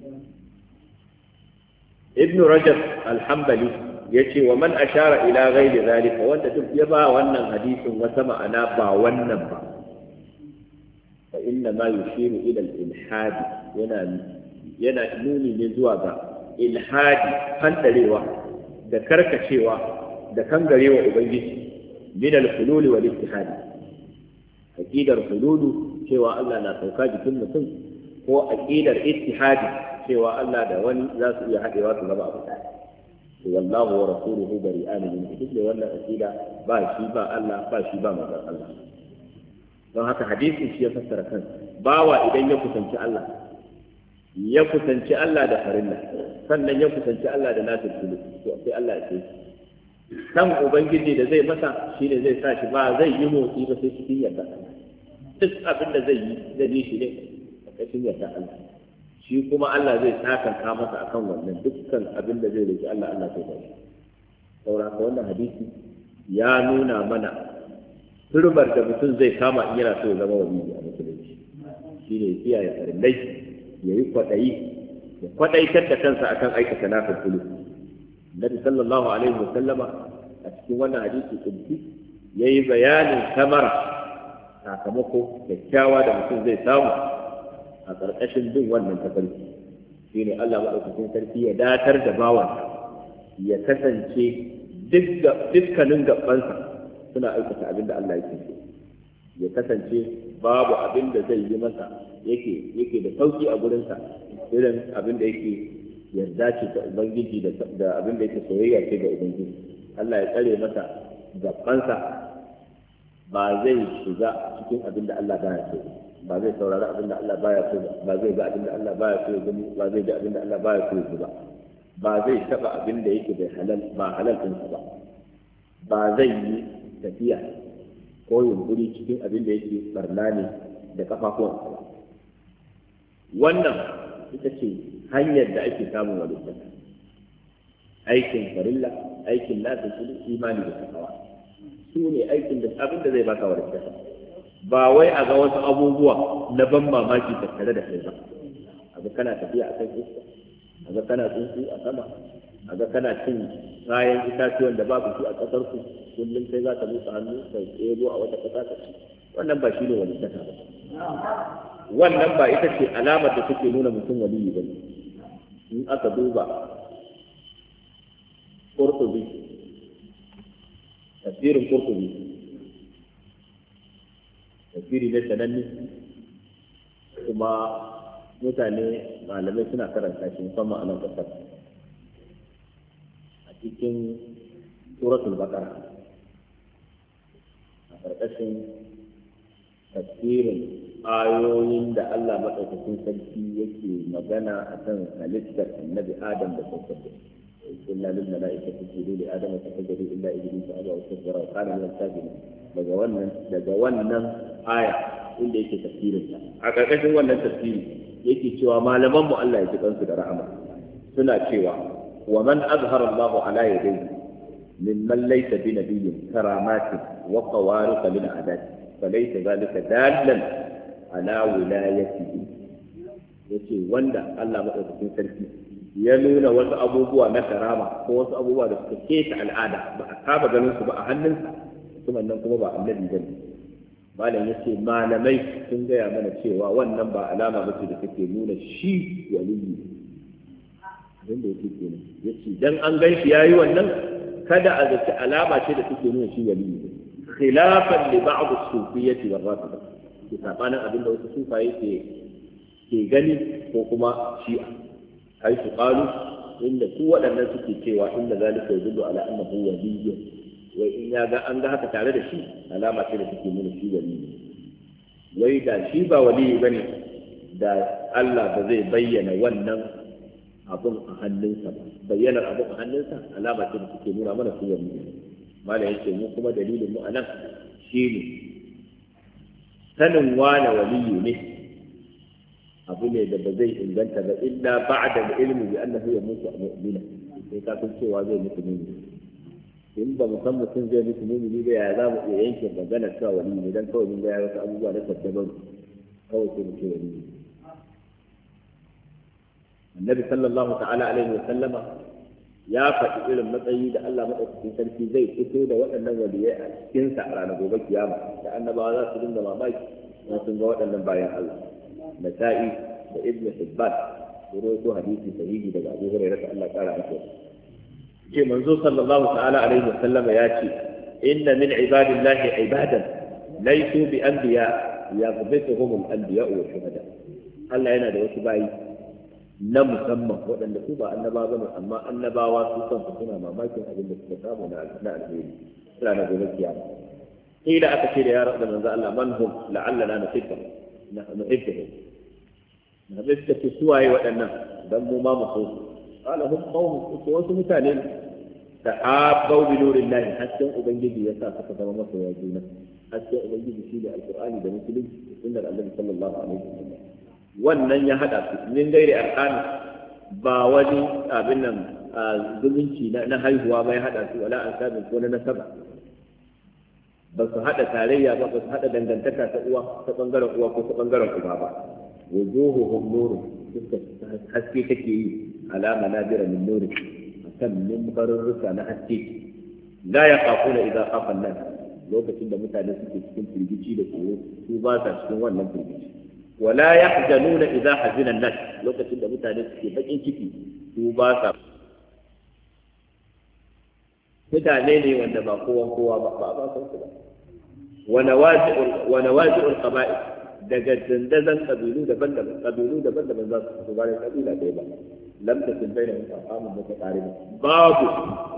Ibn Rajab al-Hanbali yace wa man ashara ila ghairi zalika, wanda duk ya ba wannan hadisin wata ma'ana ba wannan ba, fa inna ma yushiru ila al-ilhad, yana yana nuni ne zuwa ga ilhadi, hantarewa da karkacewa da kangarewa Ubangiji min al-hulul wal ittihad. Aqidar hululu cewa Allah na sauka jikin mutum, ko aqidar ittihadi cewa Allah da wani za su iya haɗewa su zama abu ɗaya. Wallahu wa rasuluhu bari'an min duk wannan aqida ba shi ba Allah, ba shi ba manzon Allah. Don haka hadisin shi ya fassara kansa. Bawa idan ya kusanci Allah, ya kusanci Allah da farilla, sannan ya kusanci Allah da nasu sulu, to sai Allah ya ce san Ubangiji da zai masa shi ne zai sa shi ba zai yi motsi ba sai cikin yarda Allah. Duk abin da zai yi zai yi shi ne a cikin yarda Allah. Shi kuma Allah zai sakanka masa akan wannan dukkan abin da zai roki Allah, Allah zai bashi. Saboda wannan hadisi ya nuna mana turbar da mutum zai kama in yana so ya zama waliyi a musulunci. Shi ne kiyaye farillai, ya yi kwaɗayi, ya kwaɗaitar da kansa akan aikata nafil kulu. Nabi sallallahu alaihi wa sallama a cikin wannan hadisi kunci yayi bayanin samara, sakamako kyakkyawa da mutum zai samu a ƙarƙashin bin wannan tafarki. Shine Allah madaukakin sarki ya datar da bawan ya kasance dukkanin gabansa suna aikata abin da Allah yake so ya kasance babu abin da zai yi masa yake yake da sauki a gurinsa irin abin da yake yarda ce ta ubangiji da abin da yake soyayya ce ga ubangiji. Allah ya tsare masa gabansa ba zai shiga cikin abin da Allah baya so ba zai saurari abin da Allah baya so ba zai ga abin da Allah baya so gani ba zai ga abin da Allah baya so ba ba zai taba abin da yake bai halal ba halal din ba ba zai yi tafiya ko yunkuri cikin abin da yake barna ne da kafafuwansa ba. Wannan ita ce hanyar da ake samun walittaka, aikin farilla, aikin lafi imani da takawa su ne aikin da abin da zai baka walittaka, ba wai a ga wasu abubuwa na ban mamaki tattare da kai ba. A ga kana tafiya a kan iska, a ga kana tsuntsu a sama, a ga kana cin kayan itatuwan da babu su a ƙasar ku, kullum sai za ka buɗe hannu ka tsebo a wata ƙasa ka ci. Wannan ba shi ne walittaka ba. Wannan ba ita ce alamar da take nuna mutum waliyi ba. In aka duba Qurtubi, tafsirin Qurtubi, tafsiri ne sananne kuma mutane malamai suna karanta shi musamman a nan ƙasar. A cikin suratul Baqara a ƙarƙashin tafsirin ayoyin da Allah maɗaukakin sarki yake magana a kan halittar annabi Adam da saukar da illa lil mala'ikati tasjudu li Adam fa sajadu illa iblis aba wa istakbara wa kana min al-kafirin. Daga wannan daga wannan aya inda yake tafsirin ta a ƙarƙashin wannan tafsiri yake cewa malaman mu Allah ya ji kansu da rahama suna cewa wa man azhara Allah ala yadayhi mimman laysa bi nabiyyin karamatin wa qawarid min adati falaysa dhalika dallan ala wilayatihi. Yace wanda Allah madaukakin sarki ya nuna wasu abubuwa na karama ko wasu abubuwa da suka keta al'ada ba a saba ganin su ba a hannunsa kuma nan kuma ba annabi bane. Malam yace malamai sun gaya mana cewa wannan ba alama bace da take nuna shi waliyi. Abin da yake kenan yace dan an gan shi yayi wannan kada a zaci alama ce da take nuna shi waliyi, khilafan li ba'd as-sufiyyah wal rafida, ke sabanin abin da wasu sufaye ke ke gani ko kuma shi'a, ai su qalu inda su waɗannan suke cewa inda zalika yadullu ala annahu waliy, wai in ya ga an ga haka tare da shi alama ce da take nuna shi waliyi. Wai da shi ba waliyi bane da Allah ba zai bayyana wannan abun a hannunsa ba, bayyanar abun a hannunsa alama ce da take nuna mana shi waliyi. Malam yace mu kuma dalilin mu anan shine sanin wane waliyi ne abu ne da ba zai inganta ba illa ba'da al-ilmi bi annahu yamutu mu'mina, sai ka san cewa zai mutu mu'mini. In ba mu san mutum zai mutu mu'mini ba ya za mu iya yanke magana cewa waliyi ne dan kawai mun ga ya wasu abubuwa na tabbatar kawai sai mu ce waliyi. Annabi sallallahu ta'ala alaihi wa sallama ya faɗi irin matsayi da Allah maɗaukakin sarki zai fito da waɗannan waliyai a cikinsa a ranar gobe kiyama, da annabawa za su dinga mamaki na sun ga waɗannan bayan Allah. Nasa'i da Ibn Hibban su rawaito hadisi sahihi daga Abu Hurairah da Allah ƙara masa. Ce manzo sallallahu ta'ala alaihi wa sallama ya ce inna min ibadillahi ibadan laysu bi anbiya yaghbituhum al-anbiya wa shuhada. Allah yana da wasu bayi na musamman waɗanda su ba annaba ba ne, amma annabawa su kansu suna mamakin abin da suka samu na alheri suna na gobe kiyama. Ila aka ce da ya da manzo Allah man hum la'allana nuhibbu na nuhibbu na bisa ce suwaye waɗannan dan mu ma mu so su. Qala hum qawmun, ko wasu mutane da abau bi nurillahi, hasken ubangiji ya sa suka zama masoya juna. Hasken ubangiji shi da alqur'ani da musulunci da sunnar annabi sallallahu alaihi wasallam. Wannan ya haɗa su min gairi al'ani, ba wani abin nan zumunci na haihuwa ba ya haɗa su, wala an sabin ko na nasaba, ba su haɗa tarayya ba, ba su haɗa dangantaka ta uwa ta ɓangaren uwa ko ta ɓangaren uba ba. wujuhuhum nurun, suka haske take yi alama nadira min nuri akan mimbarurruka na haske. La yaqafuna idza qafa an-nas, lokacin da mutane suke cikin firgici da tsoro su ba sa cikin wannan firgici. ولا يحزنون إذا حزن الناس، لو كنت متى نفسي بقين كتي وباسا mutane ne wanda ba kowan kowa ba ba ba san su ba wa nawazi'ul wa nawazi'ul qaba'il daga dandazan kabilu daban-daban kabilu daban-daban za su fito ba da kabila ɗaya ba lam takun bainahum arhamun mutaqaribun babu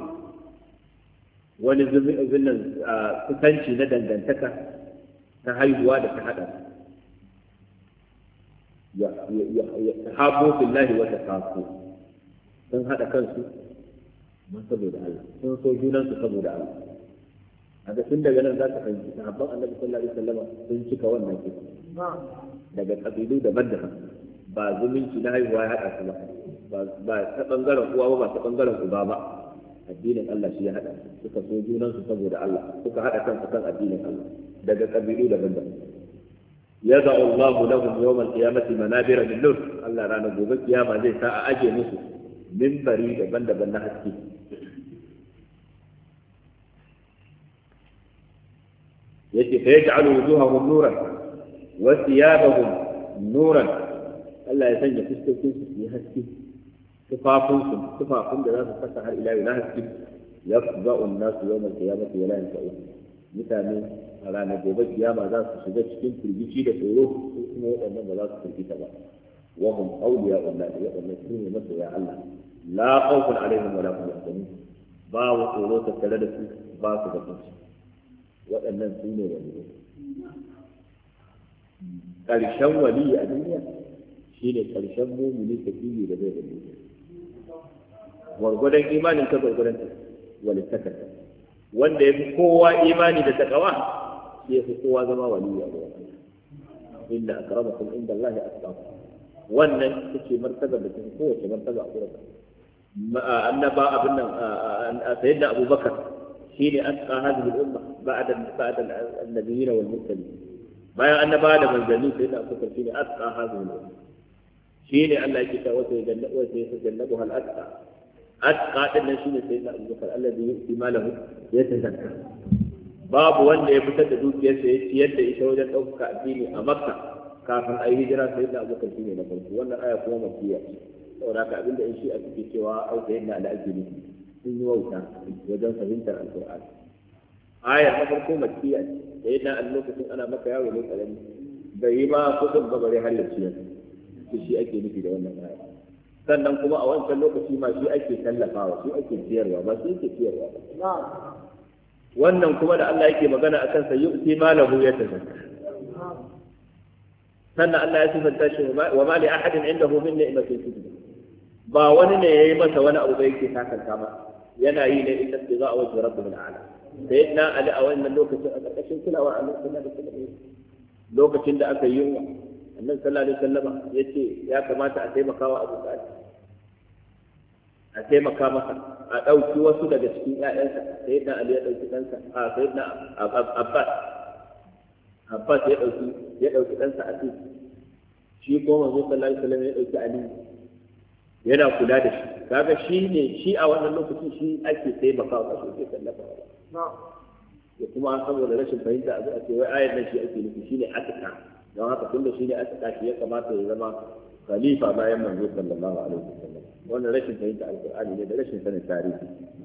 wani zubin kusanci na dangantaka ta haihuwa da ta haɗa ya habo billahi wa taqafu sun haɗa kansu don saboda Allah sun so junansu saboda Allah a ga tun daga nan za ka fahimci sahabban annabi sallallahu alaihi wasallam sun cika wannan kisa daga kabilu daban-daban ba zumunci na haihuwa ya haɗa su ba ba ta bangaren uwa ba ba ta bangaren uba ba addinin Allah shi ya haɗa suka so junansu saboda Allah suka haɗa kansu kan addinin Allah daga kabilu daban-daban yada'u Allahu lahum yawm al-qiyamati manabira min nur Allah ranar gobe kiyama zai sa a aje musu minbari daban-daban na haske yace fa yaj'alu wujuhahum nuran wa thiyabahum nuran Allah ya sanya fuskokin su yi haske tufafin su tufafin da za su saka har ila yau haske yafza'u an-nasu yawm al-qiyamati wa la yanfa'u mutane a ranar gobe kiyama za su shiga cikin firgici da tsoro ko kuma waɗannan ba za su firgita ba wa hum awliya Allah ya wannan su ne masoya Allah la khawfun alaihim wa la hum yahzanun ba wa tsoro tattare da su ba su da kunci waɗannan su ne wani ƙarshen wali a duniya shine ƙarshen mumini tafiye da zai da duniya gwargwadon imanin ka gwargwadon walittakar wanda ya fi kowa imani da takawa shi ya fi kowa zama waliyu a wurin Allah inna akramakum inda Allah ya atqakum wannan ita ce martaba da take kowace martaba a wurin annaba abin nan sayyidina Abubakar shine atqa hadhihi al-umma ba'da ba'da an-nabiyyin wal mursalin bayan annaba da manzanni sayyidina Abubakar shine atqa hadhihi al-umma shine Allah yake ta wata janna wata yajannabu hal atqa atqa din nan shine sayyidina Abubakar alladhi yu'ti malahu yatazakka babu wanda ya fitar da dukiyarsa ya ciyar da ita wajen ɗaukaka addini a Makka kafin a yi hijira sayyidina Abubakar shine na farko wannan aya kuma makkiya saboda haka abinda in shi a cikin cewa ai sayyidina al-ajli sun yi wauta wajen fahimtar alqur'ani ayar na farko makkiya sayyidina a lokacin ana maka yawo ne karami bai yi ma kudin babare har ya ciyar shi ake nufi da wannan aya sannan kuma a wancan lokaci ma shi ake tallafawa shi ake ciyarwa ba shi yake ciyarwa ba wannan kuma da Allah yake magana akan sa yu'ti malahu yatazakka sannan Allah ya sifanta shi wa ma li ahadin indahu min ni'matin tujza ba wani ne yayi masa wani abu da yake takanka ma yana yi ne ita ce za a wajen rabbul ala sayyidina ali a wannan lokacin a ƙarƙashin kulawar Allah sallallahu alaihi wasallam lokacin da aka yi yunwa annabi sallallahu alaihi wasallam yace ya kamata a taimakawa Abu Talib a taimaka masa a ɗauki wasu daga cikin ƴaƴansa sayyidina ali ya ɗauki ɗansa a sayyidina Abbas Abbas ya ɗauki ya ɗauki ɗansa a cikin shi ko manzo sallallahu alaihi wasallam ya ɗauki Ali yana kula da shi kaga shi ne shi a wannan lokacin shi ake taimakawa shi ke tallafawa ya kuma saboda rashin fahimta a zuwa ce wai ayar nan shi ake nufi shine atika don haka tunda shine atika shi ya kamata ya zama khalifa bayan manzo sallallahu alaihi wasallam wannan rashin fahimta alqur'ani ne da rashin sanin tarihi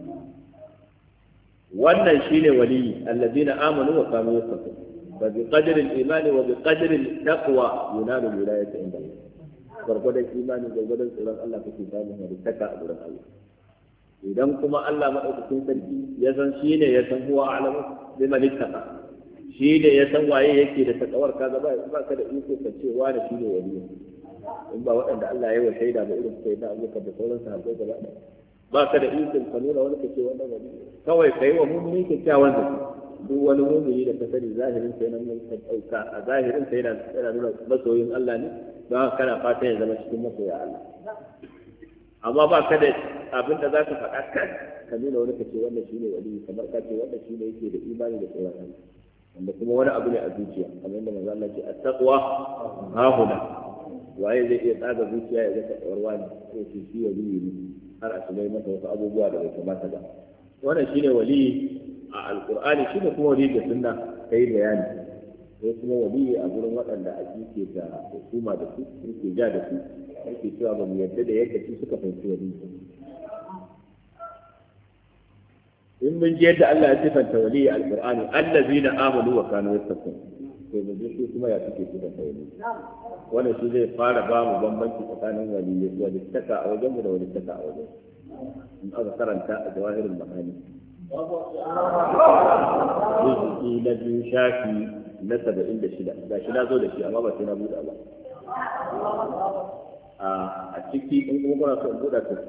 wannan shine waliyi alladina amanu wa kanu yattaqun fa bi qadri al-iman wa bi qadri al-taqwa yunalu al-wilayata inda Allah gurgudan imani gurgudan tsoron Allah kake samun walittaka a gurin Allah idan kuma Allah madaukakin sarki ya san shine ya san huwa a'lamu biman ittaqa shine ya san waye yake da takawar kaga ba ba ka da iko ka ce wani shine waliyi in ba waɗanda Allah ya yi wa shaida ba irin sai da abuka da sauran sahabbai gaba ɗaya ba ka da ikon ka nuna wani kace wannan wani kawai kai wa mu'mini kyakkyawan da duk wani mu'mini da ka sani zahirin sai nan ka dauka a zahirin sai yana yana nuna masoyin Allah ne don haka kana fata ya zama cikin masoya Allah amma ba ka da abin da zaka faɗa kan ka nuna wani kace wannan shine wali kamar ka ce wannan shine yake da imani da tsoron Allah wanda kuma wani abu ne a zuciya kamar yadda manzo Allah ya ce at-taqwa hahuna waye zai iya tsaga zuciya ya ga tsawar wani ko shi shi wali ne har a shigar masa wasu abubuwa da bai kamata ba wannan shine wali a alqur'ani shine kuma wali da sunna kai bayani sai kuma wali a gurin waɗanda ake da hukuma da su suke ja da su ake cewa ba mu yarda da yadda su suka fahimci wali in mun ji yadda Allah ya sifanta wali alqur'ani allazina amanu wa kanu yattaqun to mun ji su kuma ya suke sifanta wali wannan shi zai fara ba mu bambanci tsakanin wali wali taka a wajen mu da wali taka a wajen in aka karanta a jawahirul ma'ani juz'i na biyu shafi na saba'in da shida ga shi na zo da shi amma ba sai na buɗa ba a ciki in kuma kuna so in buɗa ta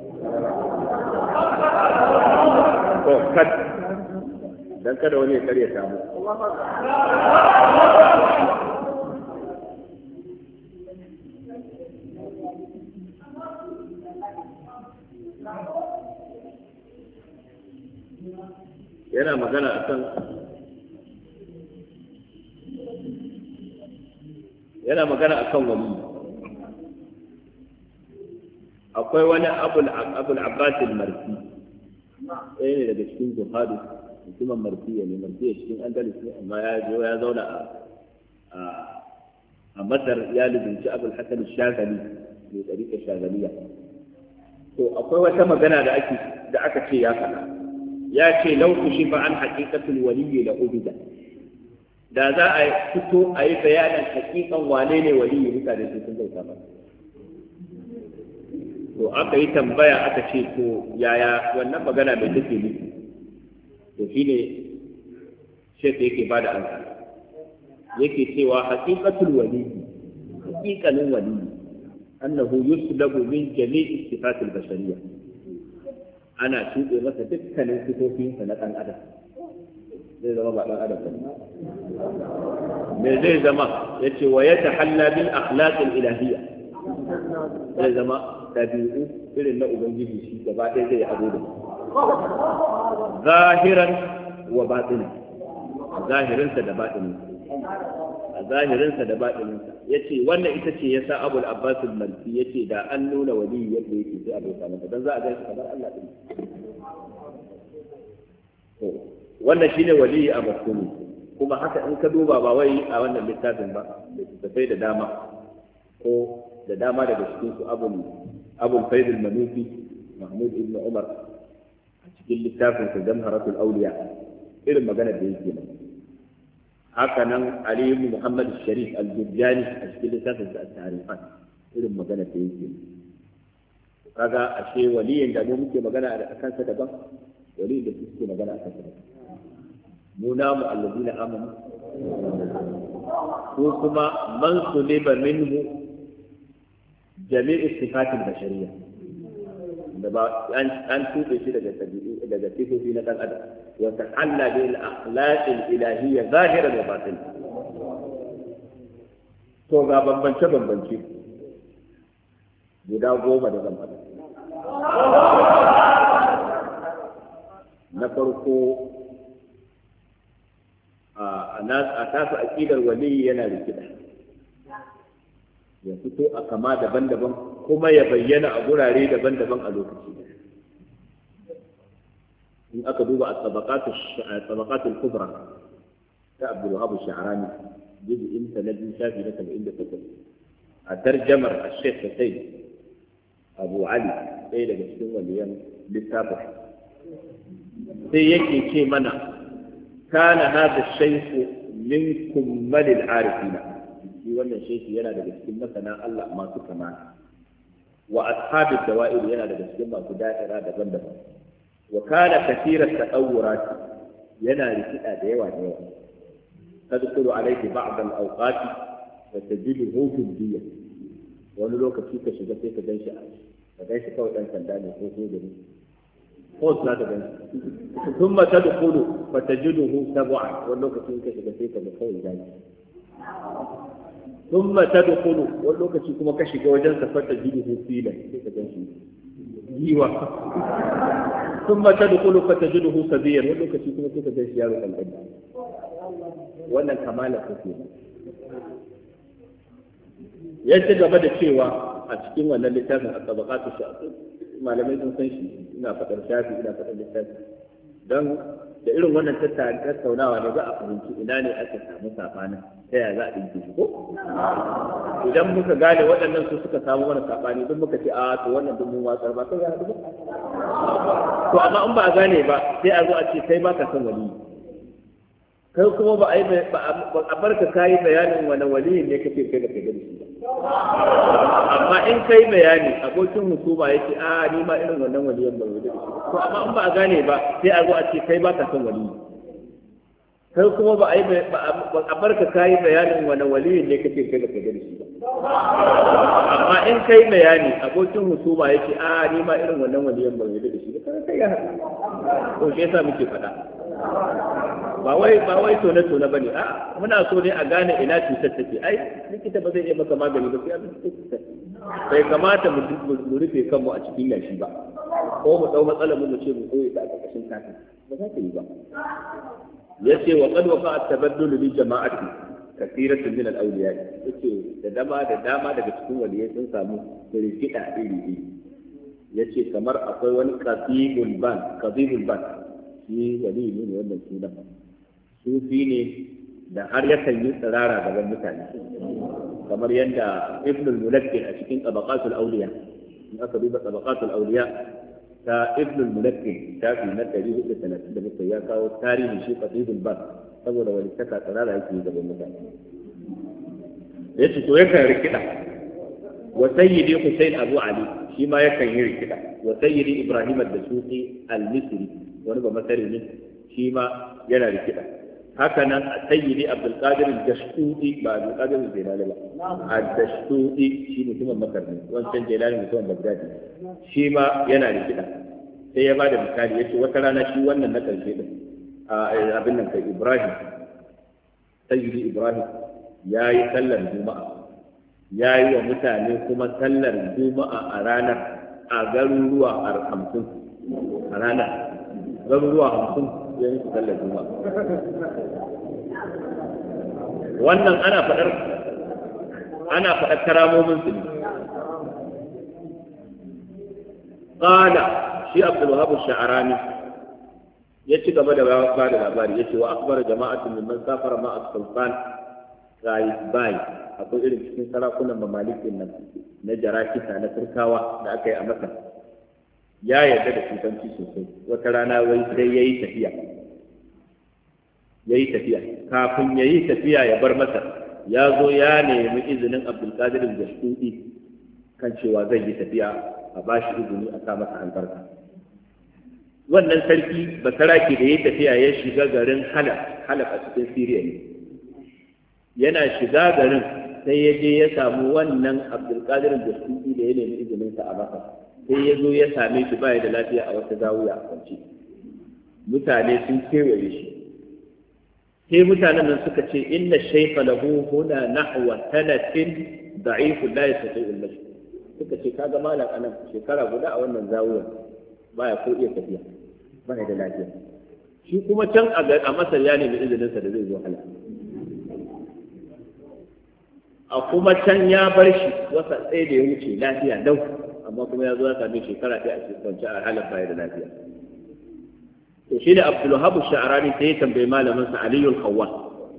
to kad dan kada wani ya karya ta mu yana magana akan yana magana akan wali akwai wani abul abul abbas al-marsi ɗaya ne daga cikin zuhadu mutumin marsiya ne marsiya cikin andalus ne amma ya zo ya zauna a a masar ya lubunci abul hasan al-shagali ne ɗariƙar shagaliya to akwai wata magana da ake da aka ce ya faɗa ya ce lau kushifa an haqiqatul waliyyi la ubida da za a fito a yi bayanin hakikan wane ne waliyyi mutane su sun bauta ba to aka yi tambaya aka ce to yaya wannan magana mai take nufi to shine shek yake bada ansa yake cewa haqiqatul waliyyi haqiqanin waliyyi annahu yuslabu min jami'i sifatil bashariyya ana tuɓe masa dukkanin sifofinsa na ɗan adam zai zama ba ɗan adam ba me zai zama ya ce wa ya tahalla bil akhlaqil ilahiyya zai zama ɗabi'u irin na ubangiji shi gaba ɗaya zai ado da zahiran wa batin zahirinsa da batininsa a zahirinsa da batininsa ya ce wannan ita ce ya sa abul abbas al-malki ya ce da an nuna wali yadda yake sai a bauta masa don za a gan shi kamar Allah ɗin wannan shine wali a mafhumi kuma haka in ka duba ba wai a wannan littafin ba littafai da dama ko da dama daga cikin su abul abul faid al-manufi mahmud ibn umar a cikin littafin sa jamharatul awliya irin magana da yake nan haka nan ali ibn muhammad al-sharif al-jurjani a cikin littafin sa at-tarifat irin magana da yake kaga ashe waliyin da mu muke magana a kansa daban waliyin da suke magana a kansa daban mu namu allazina amanu ko kuma man suliba minhu jami'u sifatil bashariyya da ba an tube shi daga tabi'i daga sifofi na dan adam wa ta'alla bil akhlaqil ilahiyya zahiran wa batin to ga bambance bambance guda goma da zan faɗa na farko a tafi aƙidar waliyi yana rikida ya fito a kama daban-daban kuma ya bayyana a gurare daban-daban a lokaci in aka duba a tabaqatul kubra ta Abdul Wahhab Sha'rani juz'in ta na biyu shafi na saba'in da takwas a tarjamar Sheikh Sayyid Abu Ali ɗaya daga cikin waliyan littafin sai yake ce mana كان هذا الشيخ من كمال العارفين في wannan shehi yana daga cikin masana Allah masu kamala wa ashabi dawair yana daga cikin masu da'ira daban-daban wa kana kathira tatawurat yana rikida da yawa da yawa tadkhulu alayhi ba'd al-awqat wa tajiduhu jiddiya wani lokaci ka shiga sai ka ganshi ka ganshi kawai dan sanda ne ko ko gari ko za ta ganshi ثم تدخل فتجده سبعا واللوكتين كشف فيك بقول ذلك ثم تدخل واللوكتين كما كشف وجنس فتجده فيلا كيف تنشي جيوة ثم تدخل فتجده سبيا واللوكتين كما كيف تنشي يا رب العبد وانا كمال كثير yace gaba da cewa a cikin wannan littafin at-tabaqatu shafi malamai sun san shi ina fadar shafi ina fadar littafi dan da irin wannan tattaunawa ne za a fahimci ina ne aka samu sabanin ta yaya za a dinke shi ko idan muka gane waɗannan su suka samu mana sabani duk muka ce a to wannan duk mun watsar ba kai ya haɗu to amma in ba a gane ba sai a zo a ce kai baka son wali kai kuma ba a yi ba a barka kayi bayanin wani wali ne kake kai da kai da shi amma in kai bayani abokin hukuma yake a ni ma irin wannan waliyan ba wali to amma in ba a gane ba sai a zo a ce kai baka son wali kai kuma ba a yi ba a barka kayi bayanin wani wali ne kake kai da kai da shi amma in kai bayani abokin hukuma yake a ni ma irin wannan waliyan ba wali da shi kai ya haɗu to shi yasa muke faɗa ba wai ba wai tone tone bane a muna so ne a gane ina cutar take ai likita ba zai iya maka magani ba sai an cutar bai kamata mu rufe kanmu a cikin yashi ba ko mu dau matsalar mu ce mu koyi ta a ƙarƙashin kafin ba za ta yi ba yace wa qad waqa at-tabaddul li jama'ati kathiratun min al-awliya yace da dama da dama daga cikin waliyai sun samu rikida iri iri yace kamar akwai wani qatibul ban qatibul ban shi wali ne wannan sunan sufi ne da har yakan yi tsirara gaban mutane kamar yadda ibn al-mulakkin a cikin tabaqatul awliya in aka duba tabaqatul awliya ta ibn al-mulakkin tafi na ɗari hudu da talatin da bakwai ya kawo tarihin shi qatibul ban saboda wani taka tsirara yake yi gaban mutane yace to yakan rikida wa sayyidi husayn abu ali shi ma yakan yi rikida wa sayyidi ibrahim ad-dasuqi al-misri wani ba masari ne shi ma yana rikida haka nan a sayyidi abdulkadir al-dashtuti ba abdulkadir al-jelali ba al-dashtuti shi mutumin makar ne wancan jelali mutumin bagdadi shi ma yana rikida sai ya bada misali yace wata rana shi wannan na karshe din abin nan kai ibrahim sayyidi ibrahim yayi sallar juma'a yayi wa mutane kuma sallar juma'a a ranar a garuruwa hamsin a ranar garuruwa hamsin ya yi sallar juma'a wannan ana faɗar ana faɗar karamomin su ne qala shi Abdul Wahhab Sha'rani ya ci gaba da ba da labari yace wa akhbara jama'atun mimman safara ma as-sultan bai akwai irin cikin sarakunan mamalikin nan na jarakita na turkawa da aka yi a Masar ya yarda da kusanci sosai wata rana wai sai yayi tafiya yayi tafiya kafin yayi tafiya ya bar Masar ya zo ya nemi izinin Abdul Qadir al-Jashtuti kan cewa zai yi tafiya a bashi izini a sa masa albarka wannan sarki basaraki da yayi tafiya ya shiga garin Halab Halab a cikin Syria ne yana shiga garin sai ya je ya samu wannan Abdul Qadir al-Jashtuti da ya nemi izinin sa a Masar sai ya zo ya same shi baya da lafiya a wata zawiya a kwance mutane sun kewaye shi sai mutanen nan suka ce inna shaykha lahu huna nahwa sanatin da'ifun la yastati'u al-mashi suka ce kaga malam anan shekara guda a wannan zawiyar baya ko iya tafiya baya da lafiya shi kuma can a Masar ya nemi izinin sa da zai zo hala a kuma can ya bar shi wasa tsaye da ya wuce lafiya dau amma kuma ya zo ya sami shekara ɗaya a cikin a halin baya da lafiya to shi ne Abdul Wahhab Sha'rani sai ya tambayi malamin sa Ali al-Khawwas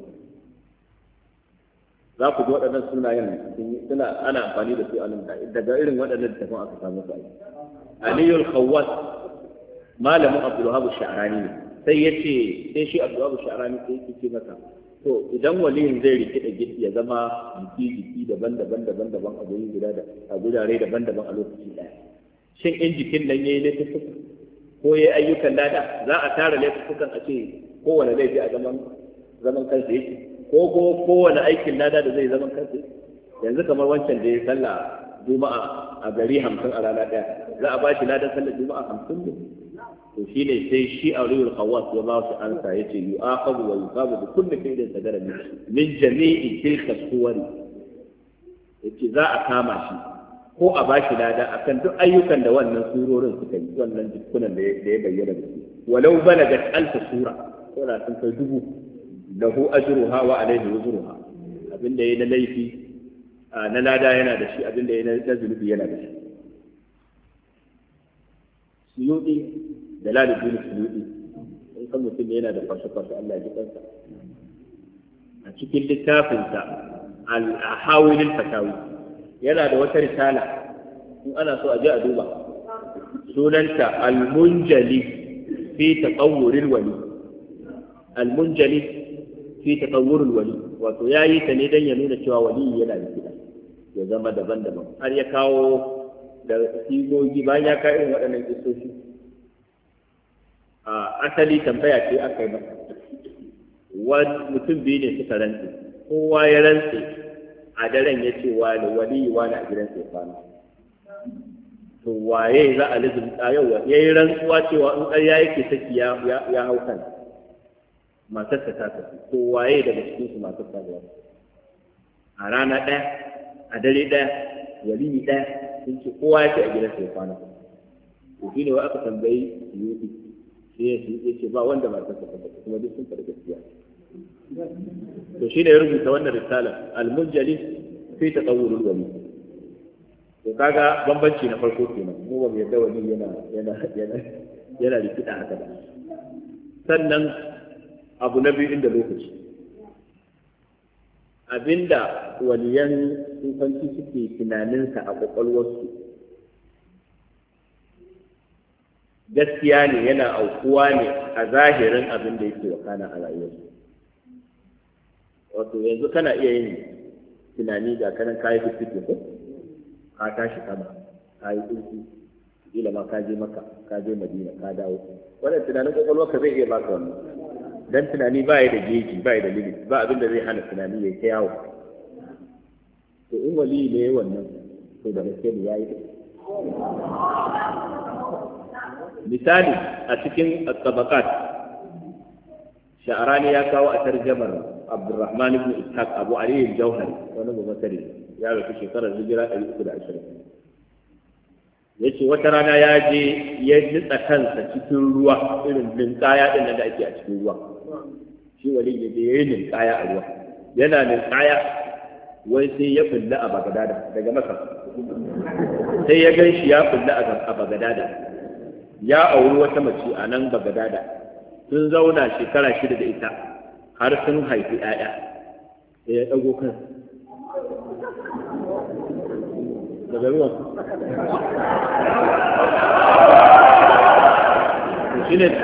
za ku ji waɗannan sunayen suna ana amfani da su a nan daga irin waɗannan tafin aka samu su Ali al-Khawwas malamin Abdul Wahhab Sha'rani ne sai ya ce sai shi Abdul Wahhab Sha'rani sai ya ce masa to idan waliyin zai rikida gidi ya zama jiki jiki daban-daban daban-daban a guri guda da a gurare daban-daban a lokaci daya shin in jikin nan yayi laifuka ko yayi ayyukan lada za a tara laifukan a ce kowane laifi a zaman zaman kansa yake ko ko kowane aikin lada da zai zaman kansa yanzu kamar wancan da ya sallah juma'a a gari hamsin a rana daya za a ba shi ladan sallar juma'a hamsin ne to shi ne sai shi Aliyu al-Khawwas ya ba su ansa yace yu'aqabu wa yuqabu bi kulli fi'lin sadara min jami'i tilka suwari yace za a kama shi ko a ba shi lada akan duk ayyukan da wannan surorin suka yi wannan jikunan da ya bayyana da su walau balagat alf sura ko da sun kai dubu lahu ajruha wa alayhi wuzruha abinda yayi na laifi na lada yana da shi abinda yayi na zunubi yana da shi Suyuti da Jalaluddin Suyuti in san mutum ne yana da kwashe-kwashe Allah ya ji kansa a cikin littafinsa al-ahawilil fatawi yana da wata risala in ana so a je a duba sunanta al-munjali fi taqawwuril wali al-munjali fi taqawwuril wali wato yayi ta ne dan ya nuna cewa wali yana da kida ya zama daban-daban har ya kawo da sigogi bayan ya kawo irin waɗannan kisoshi a asali tambaya ce aka yi masa wani mutum biyu ne suka rantse kowa ya rantse a daren ya ce wani wali wani a gidansa ya kwana to waye za a lizin yau ya yi rantsuwa cewa in ƙarya yake saki ya hau kan matarsa ta tafi to waye daga cikin su masu faruwa a rana ɗaya a dare ɗaya waliyi ɗaya sun ce kowa ya ce a gidansa ya kwana to shi ne wa aka tambayi yuɗi sai ya ce ba wanda matarsa ta tafi kuma duk sun faɗi gaskiya to shi ne ya rubuta wannan risalar al-munjali fi taqawwurul wali to kaga bambanci na farko kenan mu ba mu yadda wani yana yana yana yana rikida haka ba sannan abu na biyu inda lokaci abinda waliyan sufanci suke tunaninsa a kwakwalwarsu gaskiya ne yana aukuwa ne a zahirin abin da yake wakana a rayuwarsu wato yanzu kana iya yin tunani ga kanan kayi fifike ko ka tashi sama ka yi tsinci kila ma ka je maka ka je madina ka dawo wannan tunanin kwakwalwa ka zai iya baka wannan dan tunani ba ya da geji ba ya da limit ba abin da zai hana tunani ya ta yawo to in wali ne wannan to da gaske ne yayi misali a cikin at-tabaqat sha'rani ya kawo a tarjamar Abdurrahman ibn Ishaq Abu Ali al-Jawhari wani babakari ya rasu shekarar hijira ɗari uku da ashirin yace wata rana ya je ya nitsa kansa cikin ruwa irin ninkaya din da ake a cikin ruwa shi wali ya je yayin ninkaya a ruwa yana ninkaya wai sai ya bulla a Bagdada daga Makka sai ya gan shi ya bulla a Bagdada ya auri wata mace a nan Bagdada sun zauna shekara shida da ita har sun haifi ‘ya'ya da ya ɗago kan daga ruwan shi ne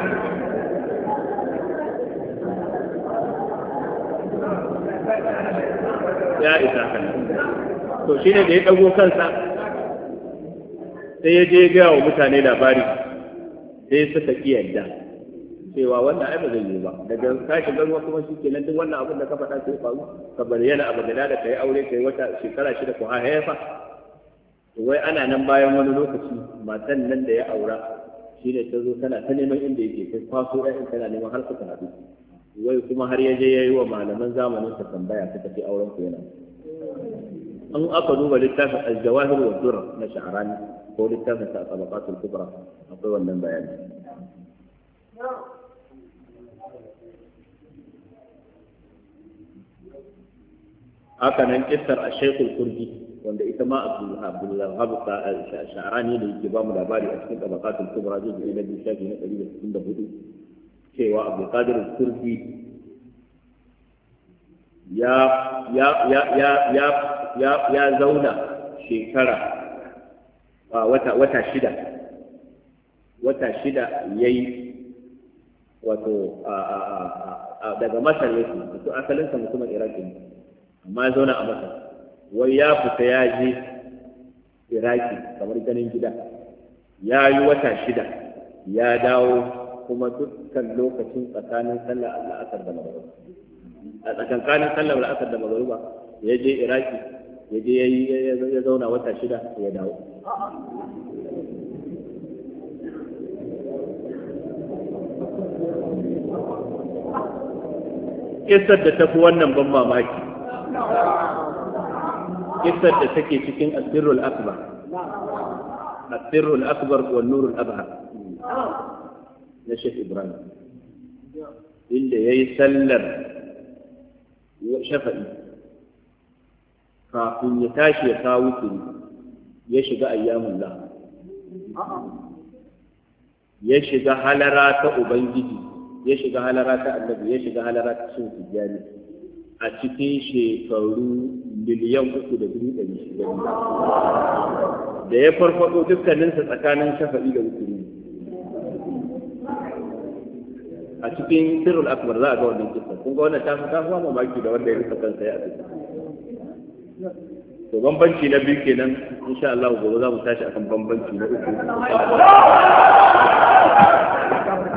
ya isa kan to shi ne da ya ɗago kansa sai ya je gaya wa mutane labari sai suka ƙi yadda cewa wannan ai ba zai yi ba daga kashin garuwa kuma shi kenan duk wannan abin da ka faɗa sai faru ka bayyana a bagada da kai aure kai wata shekara shida ko ha haifa wai ana nan bayan wani lokaci matan nan da ya aura shi ne ta zo tana ta neman inda yake kai kwaso ɗayan tana neman har suka haɗu wai kuma har ya je ya yi wa malaman zamanin sa tambaya suka ce auren ku yana an aka duba littafin al-jawahir wa durr na sha'rani ko littafin sa tabaqatul kubra akwai wannan bayani haka nan kissar a shekul kurdi wanda ita ma abdullahi sha'arani da yake ba mu labari a cikin tabaqatul kubra juzu na biyu shafi na ɗari da sittin da hudu cewa abdulkadir kurdi ya ya ya ya ya ya ya zauna shekara wata wata shida wata shida yayi wato daga masar yake to asalinsa mutumin iraki ne amma zauna a Masar wai ya fita ya je Iraki kamar ganin gida ya yi wata shida ya dawo kuma dukkan lokacin tsakanin sallar al'asar da magariba a tsakankanin sallar al'asar da magariba ya je Iraki ya je ya zauna wata shida ya dawo kisar da tafi wannan ban mamaki kisar da take cikin asirrul akbar asirrul akbar wa nurul abhar na Sheikh Ibrahim inda yayi sallar shafa'i kafin ya tashi ya kawo wuturi ya shiga ayyamullah ya shiga halara ta ubangiji ya shiga halara ta annabi ya shiga halara ta sun tijjani a cikin shekaru miliyan uku da dubu ɗari shida da ya farfaɗo dukkaninsa tsakanin shafa'i da wuturi a cikin sirrul akbar za a ga wannan kisa kun ga wannan ta fi ta fi mamaki da wanda ya rufe kansa ya abin to bambanci na biyu kenan insha Allah gobe za mu tashi akan bambanci na uku